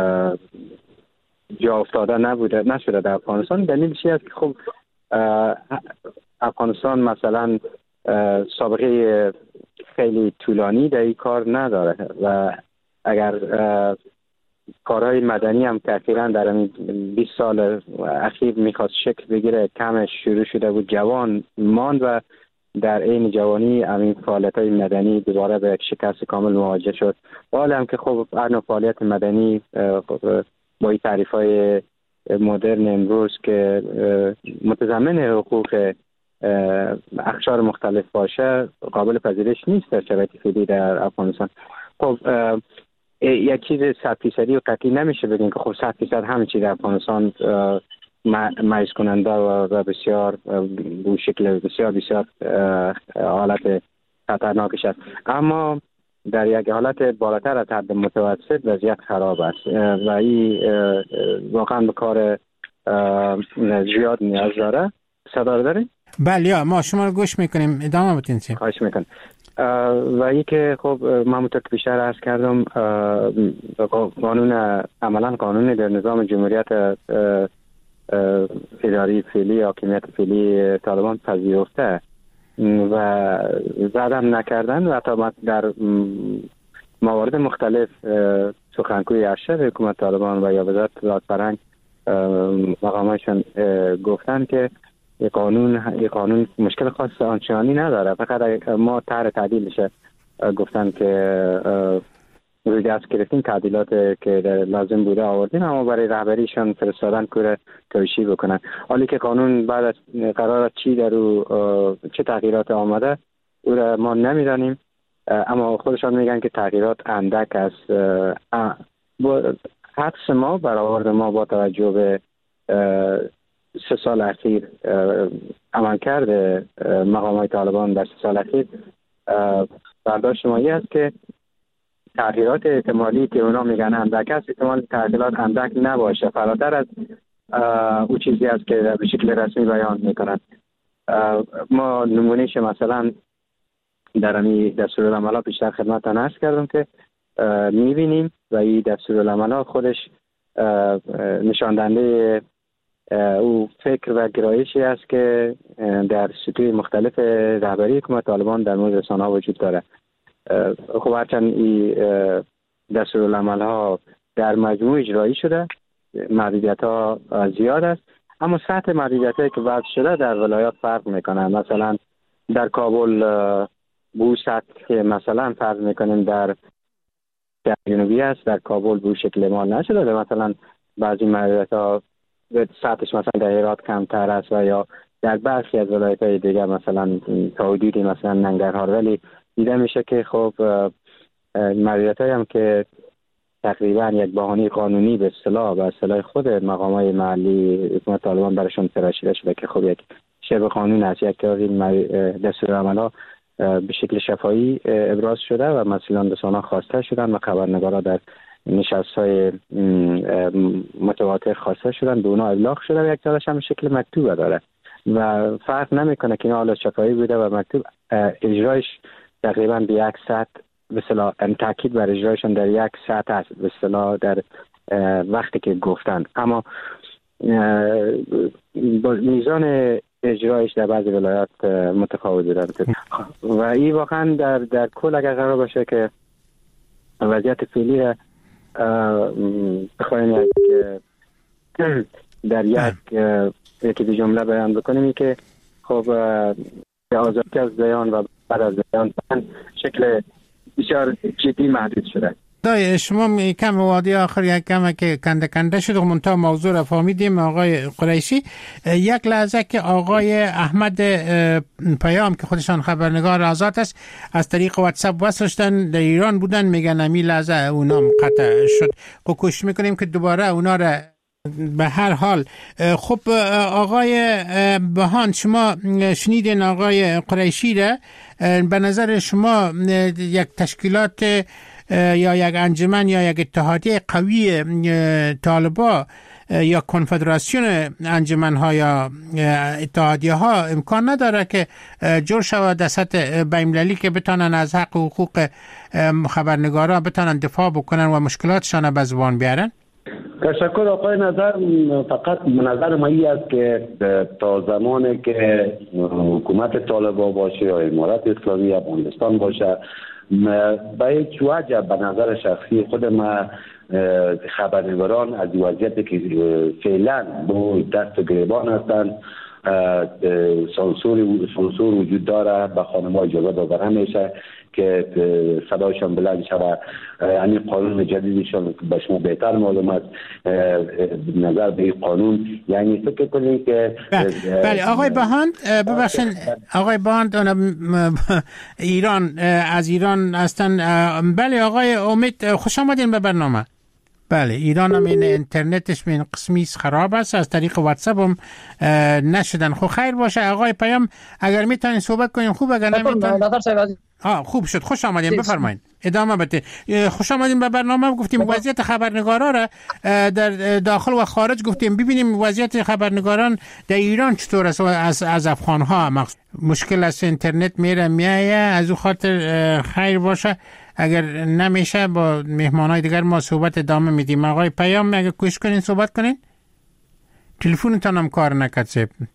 جا افتاده نبوده نشده در افغانستان، دلیل چی است که خب افغانستان مثلا سابقه خیلی طولانی در این کار نداره و اگر کارهای مدنی هم که اخیراً در بیست سال اخیر میخواست شکل بگیره کمش شروع شده بود، جوان ماند و در این جوانی همین فعالیت‌های مدنی دوباره به یک شکست کامل مواجه شد. حالا هم که خب هر نوع فعالیت مدنی با این تعریف‌های مدرن امروز که متضمن حقوق اقشار مختلف باشه قابل پذیرش نیست در شرایط فعلی در افغانستان. خب یک چیز صد فیصدی و قطعی نمیشه بگیم که خب صد فیصد همه چیز در افغانستان مایز کننده و بسیار به شکل بسیار بسیار حالت خطرناکش است، اما در یک حالت بالاتر از حد متوسط وضعیت خراب است و این واقعا به کار زیاد نیاز داره. صدا رو داریم؟ بله ما شما رو گوش میکنیم، ادامه بدین. خواهش میکنم. و این که خب من همونطور که بیشتر عرض کردم قانون عملا قانون در نظام جمهوریت اداری فعلی حاکمیت فعلی طالبان پذیرفته و زدم نکردن و تا در موارد مختلف سخنگوی ارشد حکومت طالبان و یا وزارت اطلاعات فرهنگ مقامایشان گفتن که این قانون این قانون مشکل خاص آنچنانی نداره، فقط ما طرح تعدیلش گفتن که روی دست گرفتیم، تعدیلات که لازم بوده آوردیم، اما برای رهبریشان فرستادن که توشیح بکنن. حالی که قانون بعد از قرار چی در او چه تغییرات آمده او را ما نمیدانیم، اما خودشان میگن که تغییرات اندک است. حدس ما برآورد ما با توجه به سه سال اخیر عملکرد مقامات طالبان در سه سال اخیر برداشت ما این است که تغییرات احتمالی که اونا میگن اندک است، احتمال تغییرات اندک نباشه، فراتر از او چیزی است که به شکل رسمی بیان میکنند. ما نمونهش مثلا در امی دستورالعمل‌ها بیشتر خدمتتان عرض کردم که میبینیم و این دستورالعمل‌ها خودش نشان دهنده او فکر و گرایشی است که در سطوح مختلف رهبری حکومت طالبان در مورد رسانه‌ها وجود داره. خب هرچند این دستورالعمل‌ها در مجموع اجرایی شده، محدودیت‌ها زیاد است، اما سطح محدودیت‌هایی که وضع شده در ولایات فرق میکنه. مثلا در کابل بو سطح مثلا فرض میکنیم در جنوبی است، در کابل بو شکل اعمال نشده. مثلا بعضی محدودیت‌ها سطحش مثلا در هرات کمتر است و یا در برخی از ولایت‌های دیگر مثلا تا حدودی مثلا ننگرهار، ولی دیده میشه که خب محدودیت‌هایی هم که تقریبا یک بهانه قانونی به اصطلاح به اصطلاح خود مقامات محلی حکومت طالبان برشون تراشیده شده که خب یک شبه قانون است، یک دستورالعمل‌ها به شکل شفاهی ابراز شده و مسئولان رسانه‌ها خواسته شدن و خبرنگارا در نشست‌های متواتر خواسته شدن، به اونا ابلاغ شده و یک تاش هم شکل مکتوب داره و فرق نمیکنه که این حالا شفاهی بوده و مکتوب، اجرایش تقریبا به یک سطح به اصطلاح تاکید بر اجرایشون در یک سطح است به اصطلاح در وقتی که گفتن، اما میزان اجرایش در بعضی ولایات متفاوت بوده و این واقعا در در کل اگر قرار باشه که وضعیت فعلی را بخوایم در یک یکی دو جمله بیان بکنیم، این که خب آزادی از بیان و بعد از بیان شکل بسیار جدی محدود شده. دای شما کم وادی آخر یک کم که کنده کنده شد منتها موضوع را فهمیدیم آقای قریشی. یک لحظه که آقای احمد پیام که خودشان خبرنگار آزاد است از طریق واتساپ وصل شدن، در ایران بودن، میگن امی لحظه اونام قطع شد. کوشش میکنیم که دوباره اونا را به هر حال. خب آقای بهان شما شنیدین آقای قریشی را، به نظر شما یک تشکیلات یا یک انجمن یا یک اتحادیه قوی طالبا یا کنفدراسیون انجمن‌ها یا اتحادیه ها امکان نداره که جور شود در سطح بین‌المللی که بتانن از حق و حقوق خبرنگارا بتانن دفاع بکنن و مشکلاتشان به زبان بیارن؟ تشکر آقای نظر. فقط نظر ما این است که تا زمانی که حکومت طالبان باشه یا امارت اسلامی یا افغانستان باشه، به هیچ وجه به نظر شخصی خود ما خبرنگاران از وضعیتی که فعلا با دست گریبان هستند، سانسور سانسور وجود داره، به خانم‌ها اجازه داده نمیشه که صدایشان بلند شود. یعنی قانون جدیدشان به شما بهتر معلوم است. نظر به این قانون یعنی فکر کنید که بله آقای بهان ببخشید آقای بهان ایران از ایران هستن. بله آقای امید خوش آمدین به برنامه. بله ایران هم این اینترنتش به این قسمی خراب است، از طریق واتساپ هم نشدن. خب خیر باشه آقای پیام اگر میتونین صحبت کنیم خوب، اگر نمیتونین آه خوب شد. خوش آمدین، بفرمایید ادامه بده. خوش آمدین به برنامه. گفتیم وضعیت خبرنگارا را در داخل و خارج گفتیم، ببینیم وضعیت خبرنگاران در ایران چطور است از از افغان‌ها. مشکل از اینترنت میره میایه، از او خاطر خیر باشه. اگر نمیشه با مهمانای دیگر ما صحبت ادامه میدیم. آقای پیام اگر کوشش کنین صحبت کنین. تلفنتون هم کار نکرد. یک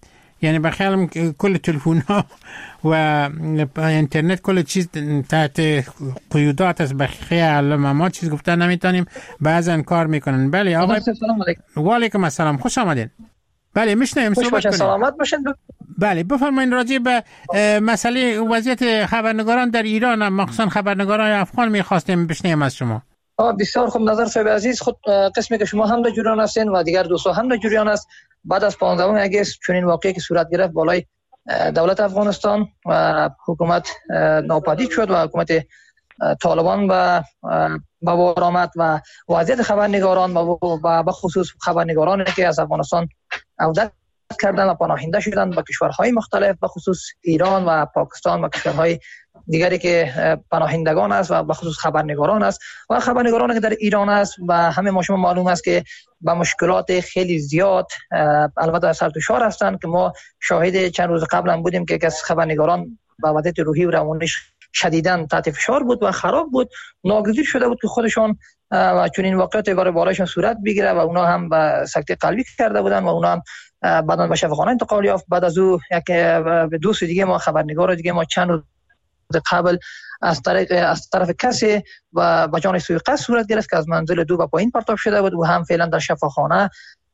یعنی بخیالم کل تلفون ها و اینترنت کل چیز تحت قیودات است. بخیال ما چیز گفتن نمیتونیم، بعضن کار میکنن. بله آقای سلام علیکم. و علیکم السلام، خوش آمدین. بله میشنیم، خوش باشین، سلامت باشین. بله بفرمایید راجع به مسئله وضعیت خبرنگاران در ایران، مخصوصا خبرنگاران افغان میخواستیم بشنیم از شما. بسیار خوب. نظر صاحب عزیز، خود قسمی که شما هم در جریان هستین و دیگر دوستا هم در جریان است. بعد از پانزدهم اگست چنین واقعی که صورت گرفت بالای دولت افغانستان و حکومت ناپدید شد و حکومت طالبان و با بار آمد و وضعیت خبرنگاران و به خصوص خبرنگارانی که از افغانستان عودت کردن و پناهنده شدن به کشورهای مختلف، به خصوص ایران و پاکستان و کشورهای دیگری که پناهندگان است و به خصوص خبرنگاران است و خبرنگارانی که در ایران است و همه ما شما معلوم است که با مشکلات خیلی زیاد البته سر دچار هستند که ما شاهد چند روز قبل هم بودیم که از خبرنگاران با وضعیت روحی و روانیش شدیداً تحت فشار بود و خراب بود، ناگزیر شده بود که خودشون و چنین واقعیت برای بالایشون صورت بگیره و اونا هم به سکته قلبی کرده بودن و اونا هم بعداً به شفاخانه انتقال یافت. بعد از او یک دوست دیگه ما خبرنگار دیگه ما چند روز قبل از طرف از طرف کسی و با جان سوء صورت گرفت که از منزل دو به پایین پرتاب شده بود و هم فعلا در شفاخانه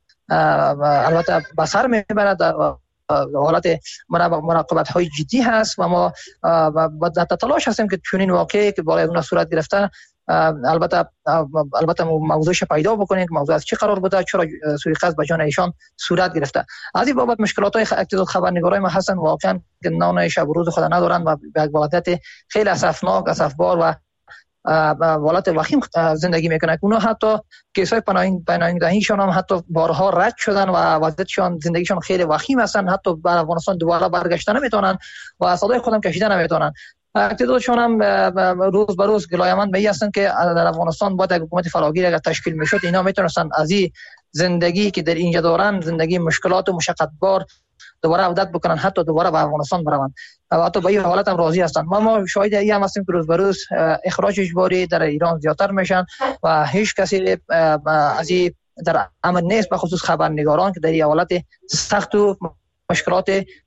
البته به سر میبرد. حالت مراقبت های جدی هست و ما در تلاش هستیم که چنین واقعی که بالای اون صورت گرفته البته البته موضوعش پیدا بکنیم که موضوع از چه قرار بوده، چرا سوء قصد به جان ایشان صورت گرفته. از این بابت مشکلات های اقتصاد خبرنگارای ما هستن واقعا که نان شب و روز خود ندارن و به وضعیت خیلی اسفناک، اسفبار و حالت وخیم زندگی میکنن. اونا حتی کیسای پناهندگیشون هم حتی بارها رد شدن و وضعیتشون زندگیشون خیلی وخیم هستن، حتی به افغانستان دوباره برگشتن نمیتونن و صدای خودم کشیدن نمیتونن. اقتدارشون هم روز به روز گلایمند به این هستن که در افغانستان باید یک حکومت فراگیر اگر تشکیل میشد اینا میتونستن از این زندگی که در اینجا دارن، زندگی مشکلات و مشقت بار، دوباره عودت بکنن، حتی دوباره به افغانستان بروند و حتی به این حالت هم راضی هستند. ما ما شاهد این هم هستیم که روز به روز اخراج اجباری در ایران زیادتر میشن و هیچ کسی از این در امن نیست، به خصوص خبرنگاران که در این حالت سخت و مشکلات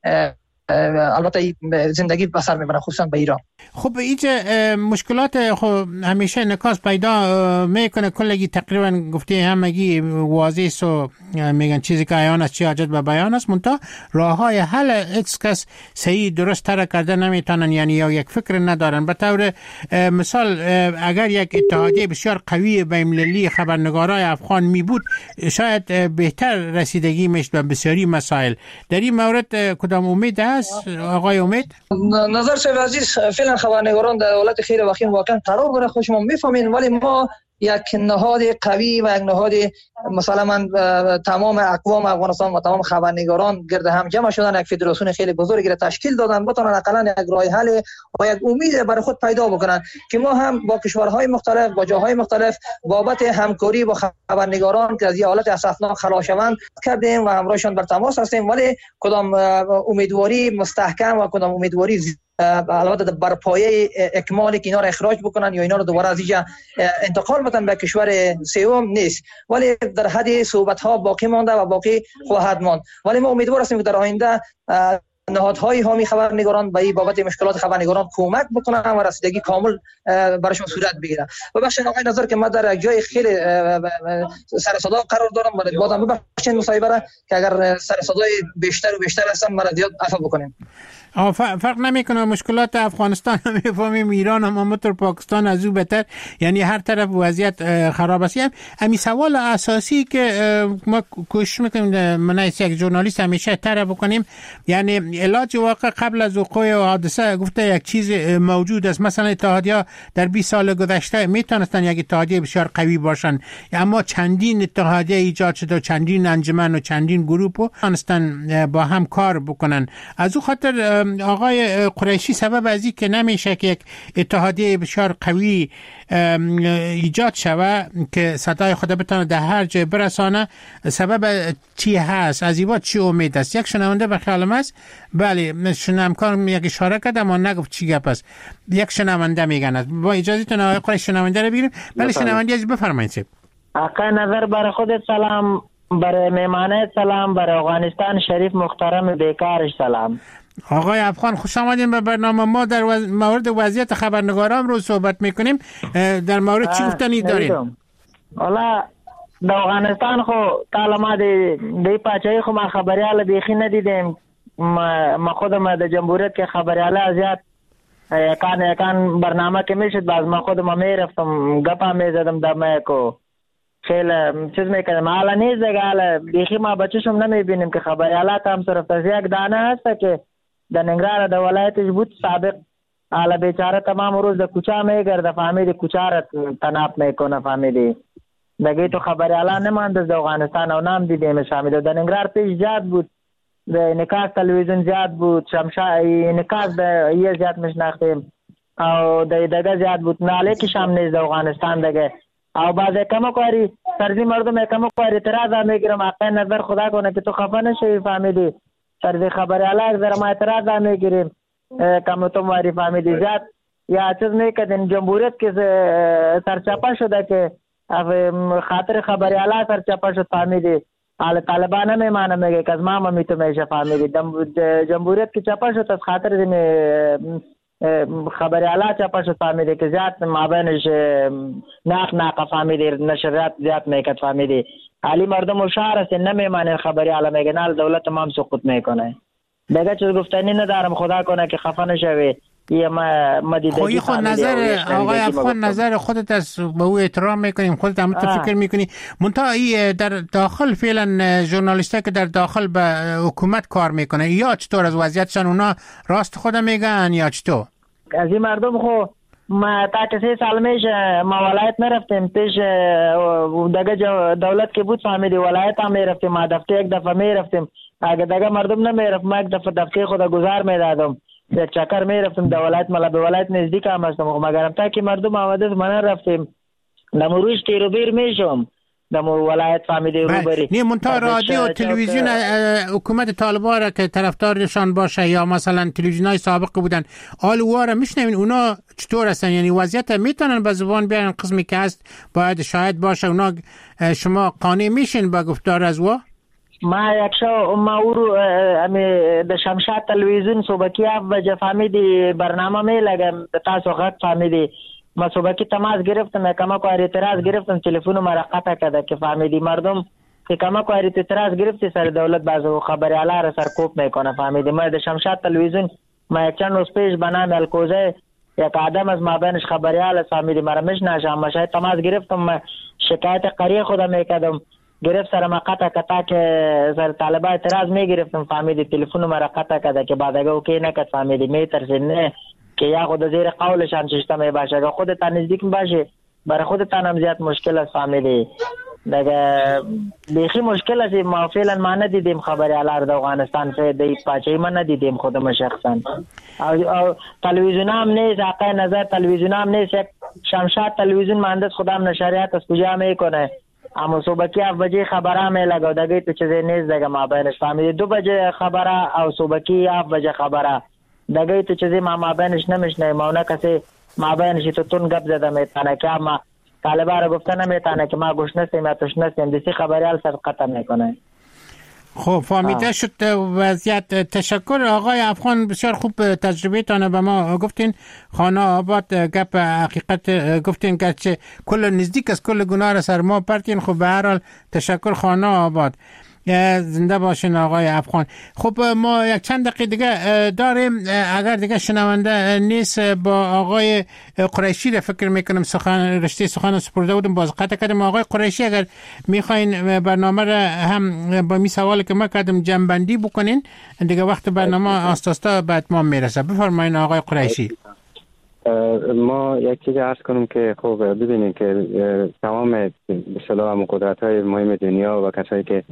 البته زندگی بسر میبرن خصوصا به ایران. خب اینجا مشکلات خب همیشه نکاس پیدا میکنه، کلگی تقریبا گفته همگی واضح است و میگن چیزی که عیان است چی حاجت به بیان است، منتها راه های حل هیچ کس صحیح درست تر کرده نمیتونن، یعنی یا یک فکر ندارن. به طور مثال اگر یک اتحادیه بسیار قوی بین‌المللی خبرنگارای افغان می بود شاید بهتر رسیدگی میشد به بسیاری مسائل. در این مورد کدام امید است آقای امید؟ نظر شما عزیز، فعلا خبرنگاران در حالت خیلی وخیم واقعا قرار داره، خوش ما میفهمین، ولی ما یک نهاد قوی و یک نهاد مثلا من تمام اقوام افغانستان و تمام خبرنگاران گرد هم جمع شدن، یک فدراسیون خیلی بزرگی را تشکیل دادن، بتونن حداقل یک راه حل و یک امید برای خود پیدا بکنن که ما هم با کشورهای مختلف با جاهای مختلف بابت همکاری با خبرنگاران که از این حالت اسفناک خلاص شوند کردیم و همراهشان بر تماس هستیم، ولی کدام امیدواری مستحکم و کدام امیدواری البته بر پایه اکمالی که اینا را اخراج بکنن یا اینا رو دوباره از اینجا انتقال بدن به کشور سوم نیست، ولی در حد صحبت ها باقی مانده و باقی خواهد ماند. ولی ما امیدوار هستیم که در آینده نهادهای حامی خبرنگاران به این بابت مشکلات خبرنگاران کمک بکنن و رسیدگی کامل براشون صورت بگیره. ببخشید آقای نظر که من در جای خیلی سر صدا قرار دارم، ولی بازم ببخشید مصاحبه را که اگر سر صدای بیشتر و بیشتر هستم مرا زیاد عفو بکنیم. فرق نمیکنه، مشکلات افغانستان هم میفهمیم، ایران هم همونطور، پاکستان از او بهتر، یعنی هر طرف وضعیت خراب است. همین سوال اساسی که ما کوشش میکنیم من یک ژورنالیست همیشه طرح بکنیم، یعنی علاج واقع قبل از وقوع حادثه گفته یک چیز موجود است. مثلا اتحادیه در بیست سال گذشته میتونستن یک اتحادیه بسیار قوی باشن، اما چندین اتحادیه ایجاد شده، چندین انجمن و چندین گروه تونستن با هم کار بکنن. از او خاطر آقای قریشی سبب از این که نمیشه که یک اتحادیه بسیار قوی ایجاد شود که صدای خود بتونه در هر جای برسانه، سبب چی هست؟ از این چی امید است؟ یک شنونده به خیالم است. بله شنوندگان یک اشاره کرد اما نگفت چی گپ است. یک شنونده میگن است. با اجازهتون آقای قریشی شنونده رو بگیریم. بله شنونده از بفرمایید. آقا نظر برای خودت سلام. برای میمانه سلام، برای افغانستان شریف محترم بیکارش سلام. آقای افغان خوش آمدین به برنامه. ما در وز... مورد وضعیت خبرنگاران رو صحبت میکنیم. در مورد چی گفتنی دارین؟ حالا در افغانستان خو تعالی ما دی دی پاچای خو ما خبریال بیخی ندیدیم. ما, ما خودم در جمهوریت که خبریال زیاد یکان یکان برنامه که میشد باز ما خودم میرفتم گپا میزدم در میکو خیلی چیز میکنم. حالا نیز دیگه حالا بیخی ما بچه‌شم نمیبینیم که خبریالات هم صرف از یک دانه هست که در ننگرهار در ولایتش بود سابق. حالا بیچاره تمام روز در کوچه میگرده، فهمیدی کوچه را تناب میکنه، فهمیدی دیگه تو خبریالا نمانده در افغانستان او نام دیدیمش. فهمیدی در ننگرهار پیش زیاد بود، نکاس تلویزیون زیاد بود، شمشا نکاس به یه زیاد مشناختیم او دیگه زیاد بود. ناله که شام نیز در افغانستان دیگه او بعضی کم کاری سرزی مردم کم کاری اعتراض میگیرم. حقا نظر خدا کنه که تو خفه نشی، فهمیدی سرزی خبریالا یک ذره ما اعتراض میگیریم کم تو ماری، فهمیدی زیاد یا چیز میکردین. جمهوریت که سرچاپا شده که خاطر خبریالا سرچاپا شد، فهمیدی حال طالبان هم میمانه میگه که از ما هم میتو میشه، فهمیدی جمهوریت که چاپا شد از خاطر خبریالا چاپا شد، فهمیدی که زیاد مابینش ناق ناق، فهمیدی نشریات زیاد میکرد، فهمیدی حالی مردم هوشیار هستن نمیمانن خبریالا میگه نال دولت تمام سقوط میکنه. دیگه چیز گفتنی ندارم، خدا کنه که خفه نشوی. یه ما مدیدگی خود نظر آقای افغان نظر خودت از به او احترام میکنیم، خودت هم فکر میکنی. منتها ای در داخل فعلا ژورنالیستا که در داخل به حکومت کار میکنه یا چطور از وضعیتشان اونا راست خود میگن یا چطور؟ از این مردم خو ما تا سه سال میشه ما ولایت نرفتیم، پیش دیگه دولت که بود فهمیدی ولایت هم میرفتیم، ما دفتر یک دفعه میرفتیم. اگه دیگه مردم نمیرفت ما یک دفعه دفتر خود گذار میدادم، یک چکر میرفتیم در ولایت، مالا به ولایت نزدیک هم هستم مگرم تا که مردم آمده ما نرفتیم نمو روش تیرو بیر میشم نمو ولایت فهمیدی رو بری. نه منتها رادیو و تلویزیون حکومت طالبان را که طرفدارشان باشه یا مثلا تلویزیونای سابق بودن آلوها را میشنوین، اونا چطور هستن؟ یعنی وضعیت میتونن به زبان بیارن قسمی که هست باید شاید باشه، اونا شما قانع میشین با گفتار از وا؟ ما یک شو ما او امی د شمشاد تلویزیون صبحکی هفت بجه فهمیدی برنامه می لگم تاسو غد فهمیدی ما صبحکی تماس گرفتم کما کو اعتراض گرفتم تلفن مرا قطع کرده که فهمیدی مردم که کما کو اعتراض گرفتی سر دولت بازو خبریالا را سرکوب میکنه، فهمیدی ما د شمشاد تلویزیون ما یک چند روز پیش بنام الکوزه یک آدم از مابینش خبریال فهمیدی مرا مشناسم، ما شاید تماس گرفتم شکایت قریه خودم میکردم گرفت سر ما قطع کتا که سر طالبا اعتراض میگرفتم، فهمیدی تلفن مرا قطع کرده که بعد اگه اوکی نکرد فهمیدی میترسید نه که یا خود زیر قولشان ششتم باشه اگه خودت نزدیک باشه برای خودت هم زیاد مشکل است، فهمیدی دیگه بیخی مشکل است. ما فعلا ما ندیدیم خبریالا در افغانستان فعلا پاچه ما ندیدیم خودم شخصا، او تلویزیون هم نیست حقا نظر تلویزیون هم نیست، یک شمشاد تلویزیون مهندس خودم نشریات از کجا میکنه اما صبحکی هفت بجه خبره می لگو دیگه تو چیزی نیست دیگه ما بینش فهمیدی دو بجه خبره او صبحکی هفت بجه خبره دیگه تو چیزی ما ما بینش نمیشنه ما اونا کسی ما بینشی تو تون گپ زده میتانه که ما طالبا رو گفته نمیتانه که ما گوش نستیم یا توش نستیم دیسی خبریال سر قطع میکنه. خب فهمیده شد وضعیت. تشکر آقای افغان، بسیار خوب تجربه تانه به ما گفتین. خانه آباد گپ حقیقت گفتین گرچه کل نزدیک از کل گناه را سر ما پرتین. خب به هر حال تشکر خانه آباد، زنده باشین آقای افغان. خب ما یک چند دقیقه دیگه داریم، اگر دیگه شنونده نیست با آقای قریشی را فکر میکنم سخن رشته سخن سپرده بودم باز قطع کردم. آقای قریشی اگر میخواین برنامه را هم با می سوالی که ما کردم جنبندی بکنین دیگه وقت برنامه آستاستا به اتمام میرسه. بفرمایین آقای قریشی. ما یک چیز عرض کنم که خب ببینیم که تمام به اصطلاح قدرت‌های مهم دنیا و کسایی که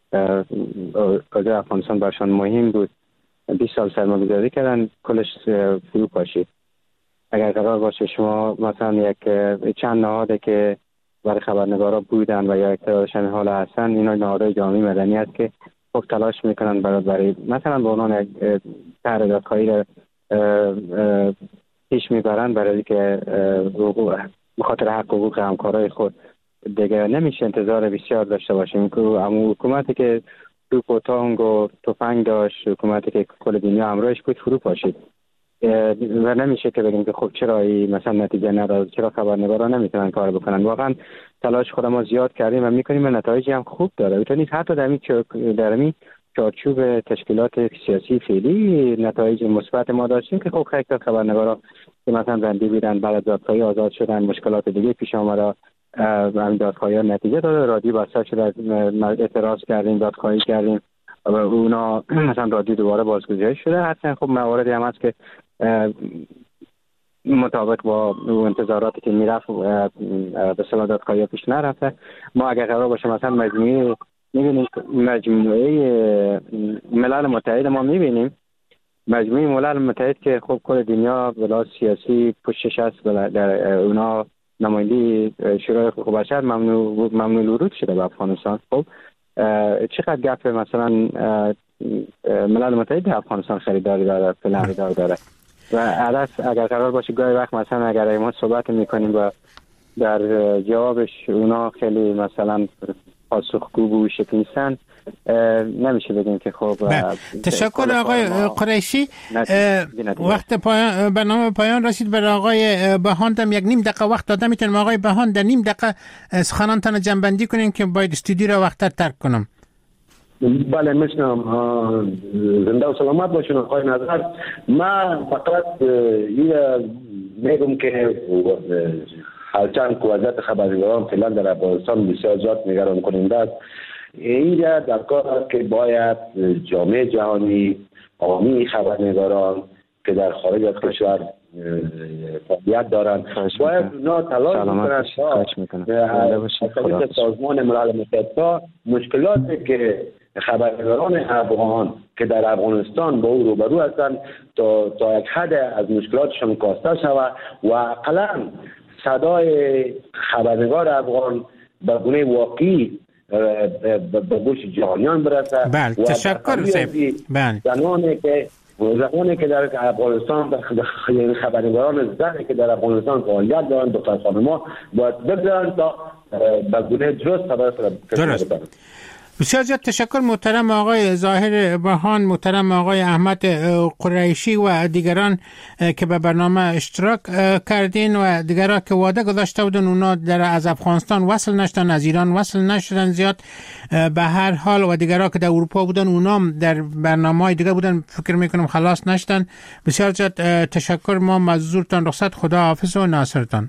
اوضاع افغانستان برشان مهم بود بیست سال سرمایه‌گذاری کردن کلش فرو پاشید. اگر قرار باشه شما مثلا یک چند نهاده که برای خبرنگارا بودن و یا اقتدارشان حال هستن، اینا نهادهای جامعه مدنی است که خب تلاش میکنن برای برای مثلا به عنوان یک طرح دادخواهی را پیش میبرن برای که بخاطر حق حقوق همکارای خود دیگه نمیشه انتظار بسیار داشته باشیم که اما حکومتی که توپ و تانگ و تفنگ داشت، حکومتی که کل دنیا همراهش بود فرو پاشید و نمیشه که بگیم که خب چرا مثلا نتیجه نداد، چرا خبرنگارا نمیتونن کار بکنن. واقعا تلاش خود ما زیاد کردیم و میکنیم و نتایجی هم خوب داره. بتونید حتی در این در این چارچوب تشکیلات سیاسی فعلی نتایج مثبت ما داشتیم که خب خیلی خبرنگارا که مثلا بندی بودن بعد از دادخواهی آزاد شدن، مشکلات دیگه پیش آمد و همین دادخواهی نتیجه داده، رادیو بسته شده، اعتراض کردیم، دادخواهی کردیم و اونا مثلا رادیو دوباره بازگذاری شده. حتی خب مواردی هم هست که مطابق با انتظاراتی که میرفت به صلاح دادخواهی پیش نرفته. ما اگر قرار باشه مثلا مجموعه میبینیم مجموعه ملل متحد ما میبینیم مجموعه ملل متحد که خب کل دنیا بلا سیاسی پشتش هست، در اونا نماینده شورای حقوق بشر ممنوع ممنوع ورود شده به افغانستان. خب چقدر گپ مثلا ملل متحد افغانستان خریداری داره، خریدار داره و عرض اگر قرار باشه گاهی وقت مثلا اگر ما صحبت میکنیم و در جوابش اونا خیلی مثلا پاسخگو و شکلیستن، نمیشه بگیم که خب. تشکر آقای قریشی. وقت پایان برنامه پایان رسید. برای آقای بهان هم یک نیم دقیقه وقت داده. میتونم آقای بهان در نیم دقیقه سخنانتان جنبندی کنین که باید استودیو را وقتتر ترک کنم. بله میشنم. زنده و سلامت باشین آقای نظر. من فقط میگم که هرچند که وضعیت خبرنگاران فعلا در افغانستان بسیار زیاد نگران کننده است، اینجا در کار است که باید جامعه جهانی، عوامی خبرنگاران که در خارج از کشور فعالیت دارند باید اونا تلاش کنند تا سازمان ملل متحد مشکلاتی که خبرنگاران افغان که در افغانستان با او روبرو هستند تا تا یک حد از مشکلاتشان کاسته شود و اقلا صدای خبرنگار افغان به گونه واقعی به گوش جهانیان برسه. بله تشکر سید. بله زنانی که زنانی که در افغانستان خبرنگاران زنی که در افغانستان فعالیت دارند دختر خانم‌ها باید بگذارن تا به گونه درست خبر برسن. بسیار زیاد تشکر محترم آقای ظاهر بهان، محترم آقای احمد قریشی و دیگران که به برنامه اشتراک کردین و دیگران که وعده گذاشته بودن اونا در از افغانستان وصل نشدن، از ایران وصل نشدن زیاد. به هر حال و دیگران که در اروپا بودن اونا در برنامه‌های دیگه بودن، فکر میکنم خلاص نشدن. بسیار زیاد تشکر. ما مزورتان رخصت. خدا حافظ و ناصرتان.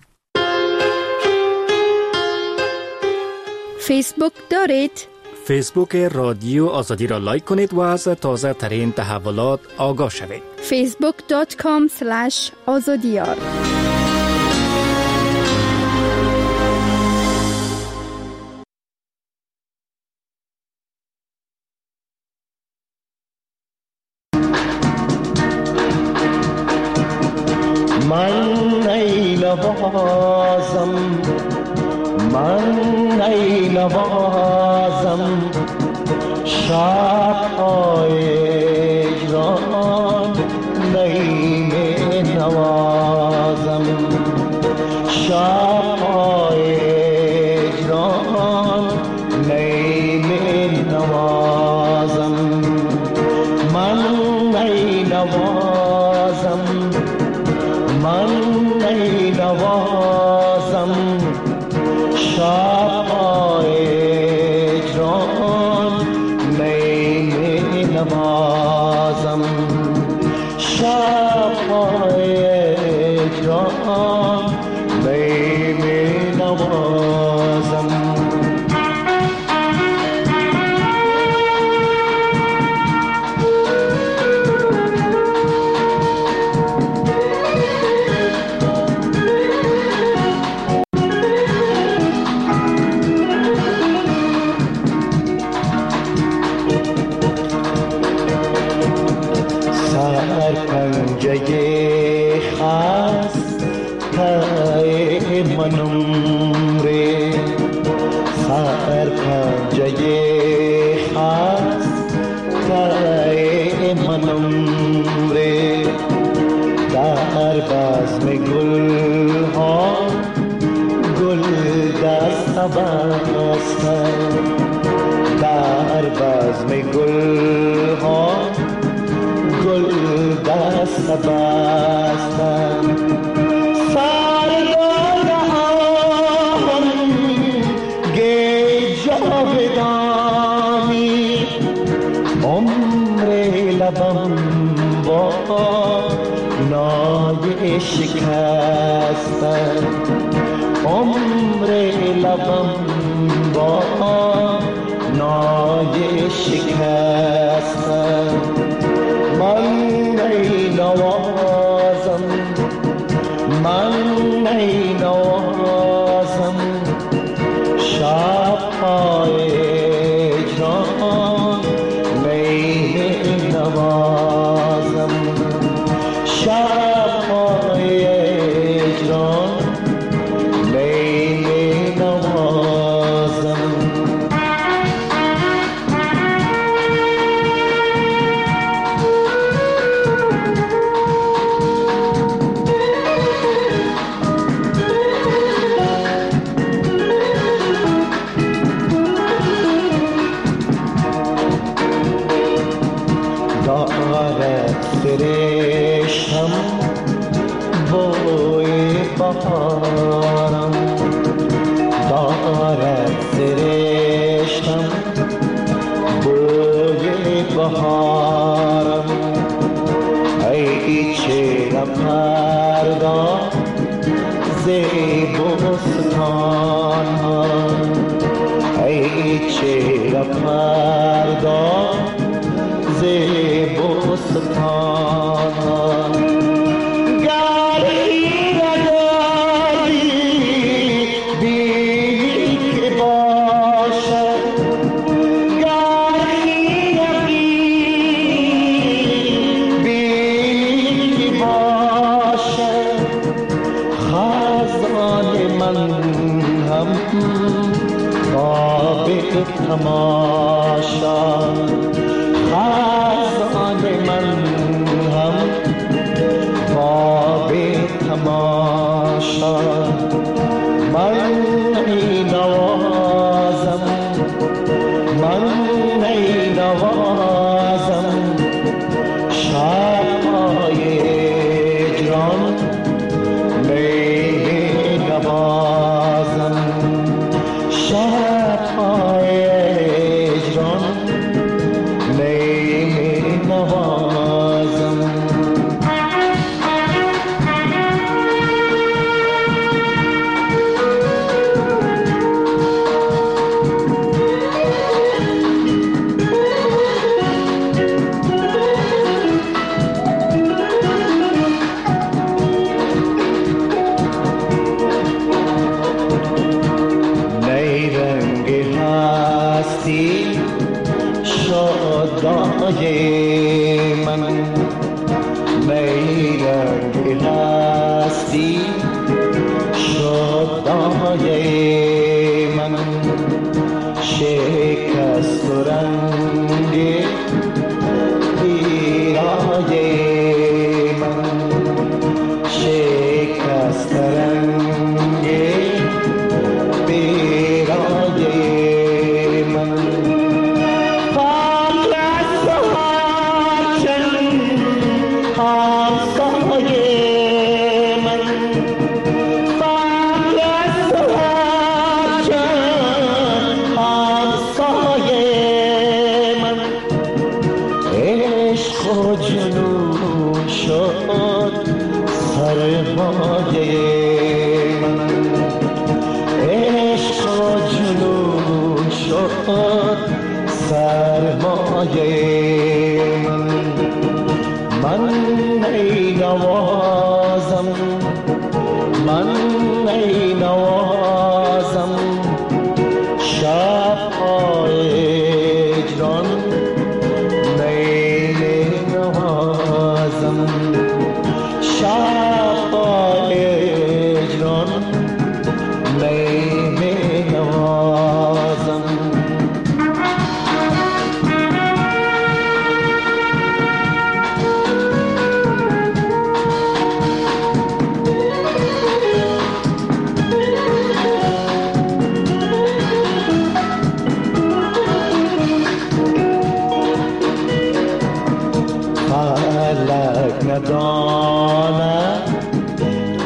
فیسبوک دارید؟ فیسبوک رادیو آزادی را لایک کنید و از تازه ترین تحولات آگاه شوید. فیسبوک دات کام اسلش آزادیار. من ای نوازم، من ای نوازم شب‌های اجران نیم نوازم، شب‌های اجران نیم نوازم، من ای نوازم، من ای نوازم شب‌های اجران نیم نوازم، شب‌های اجران نیم نوازم. منم ره سر پنجه خسته منم ره در بزم گل ها گل دست بستم در بزم گل ها گل دست بستم سردارم گی جاودانی عمر لبم با نای شکستم عمر لبم با نای شکستم من ای نوازم من ای نوازم شب های جان می نوازم شب های جان می نوازم دارد فرشتم بوی بهارم دارد فرشتم بوی بهارم ای چهره پرداز بستان ها ای چهره پرداز بستان ها گری نداری بینی که باشد گری نبینی بینی که باشد خزان من هم خواب تماشا خزان من هم خواب تماشا من ای نوازم من ای نوازم شب های جان می نوازم شب های جان می نوازم نیرنگ هستی شادای من نیرنگ هستی شادای من شکست و رنگ پیرای من شکست رنگ پیرای من همسایه من فقر سهرچند همسایه من عشق و جنون شد سرمایه من عشق و جنون شد سرمایه من من ای نوازم من ای نوازم شب های جان می نوازم شب های جان می نوازم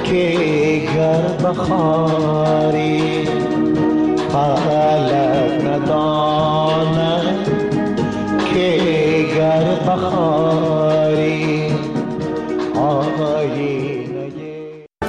که گر بخاری فلک نداند که گر بخاری آی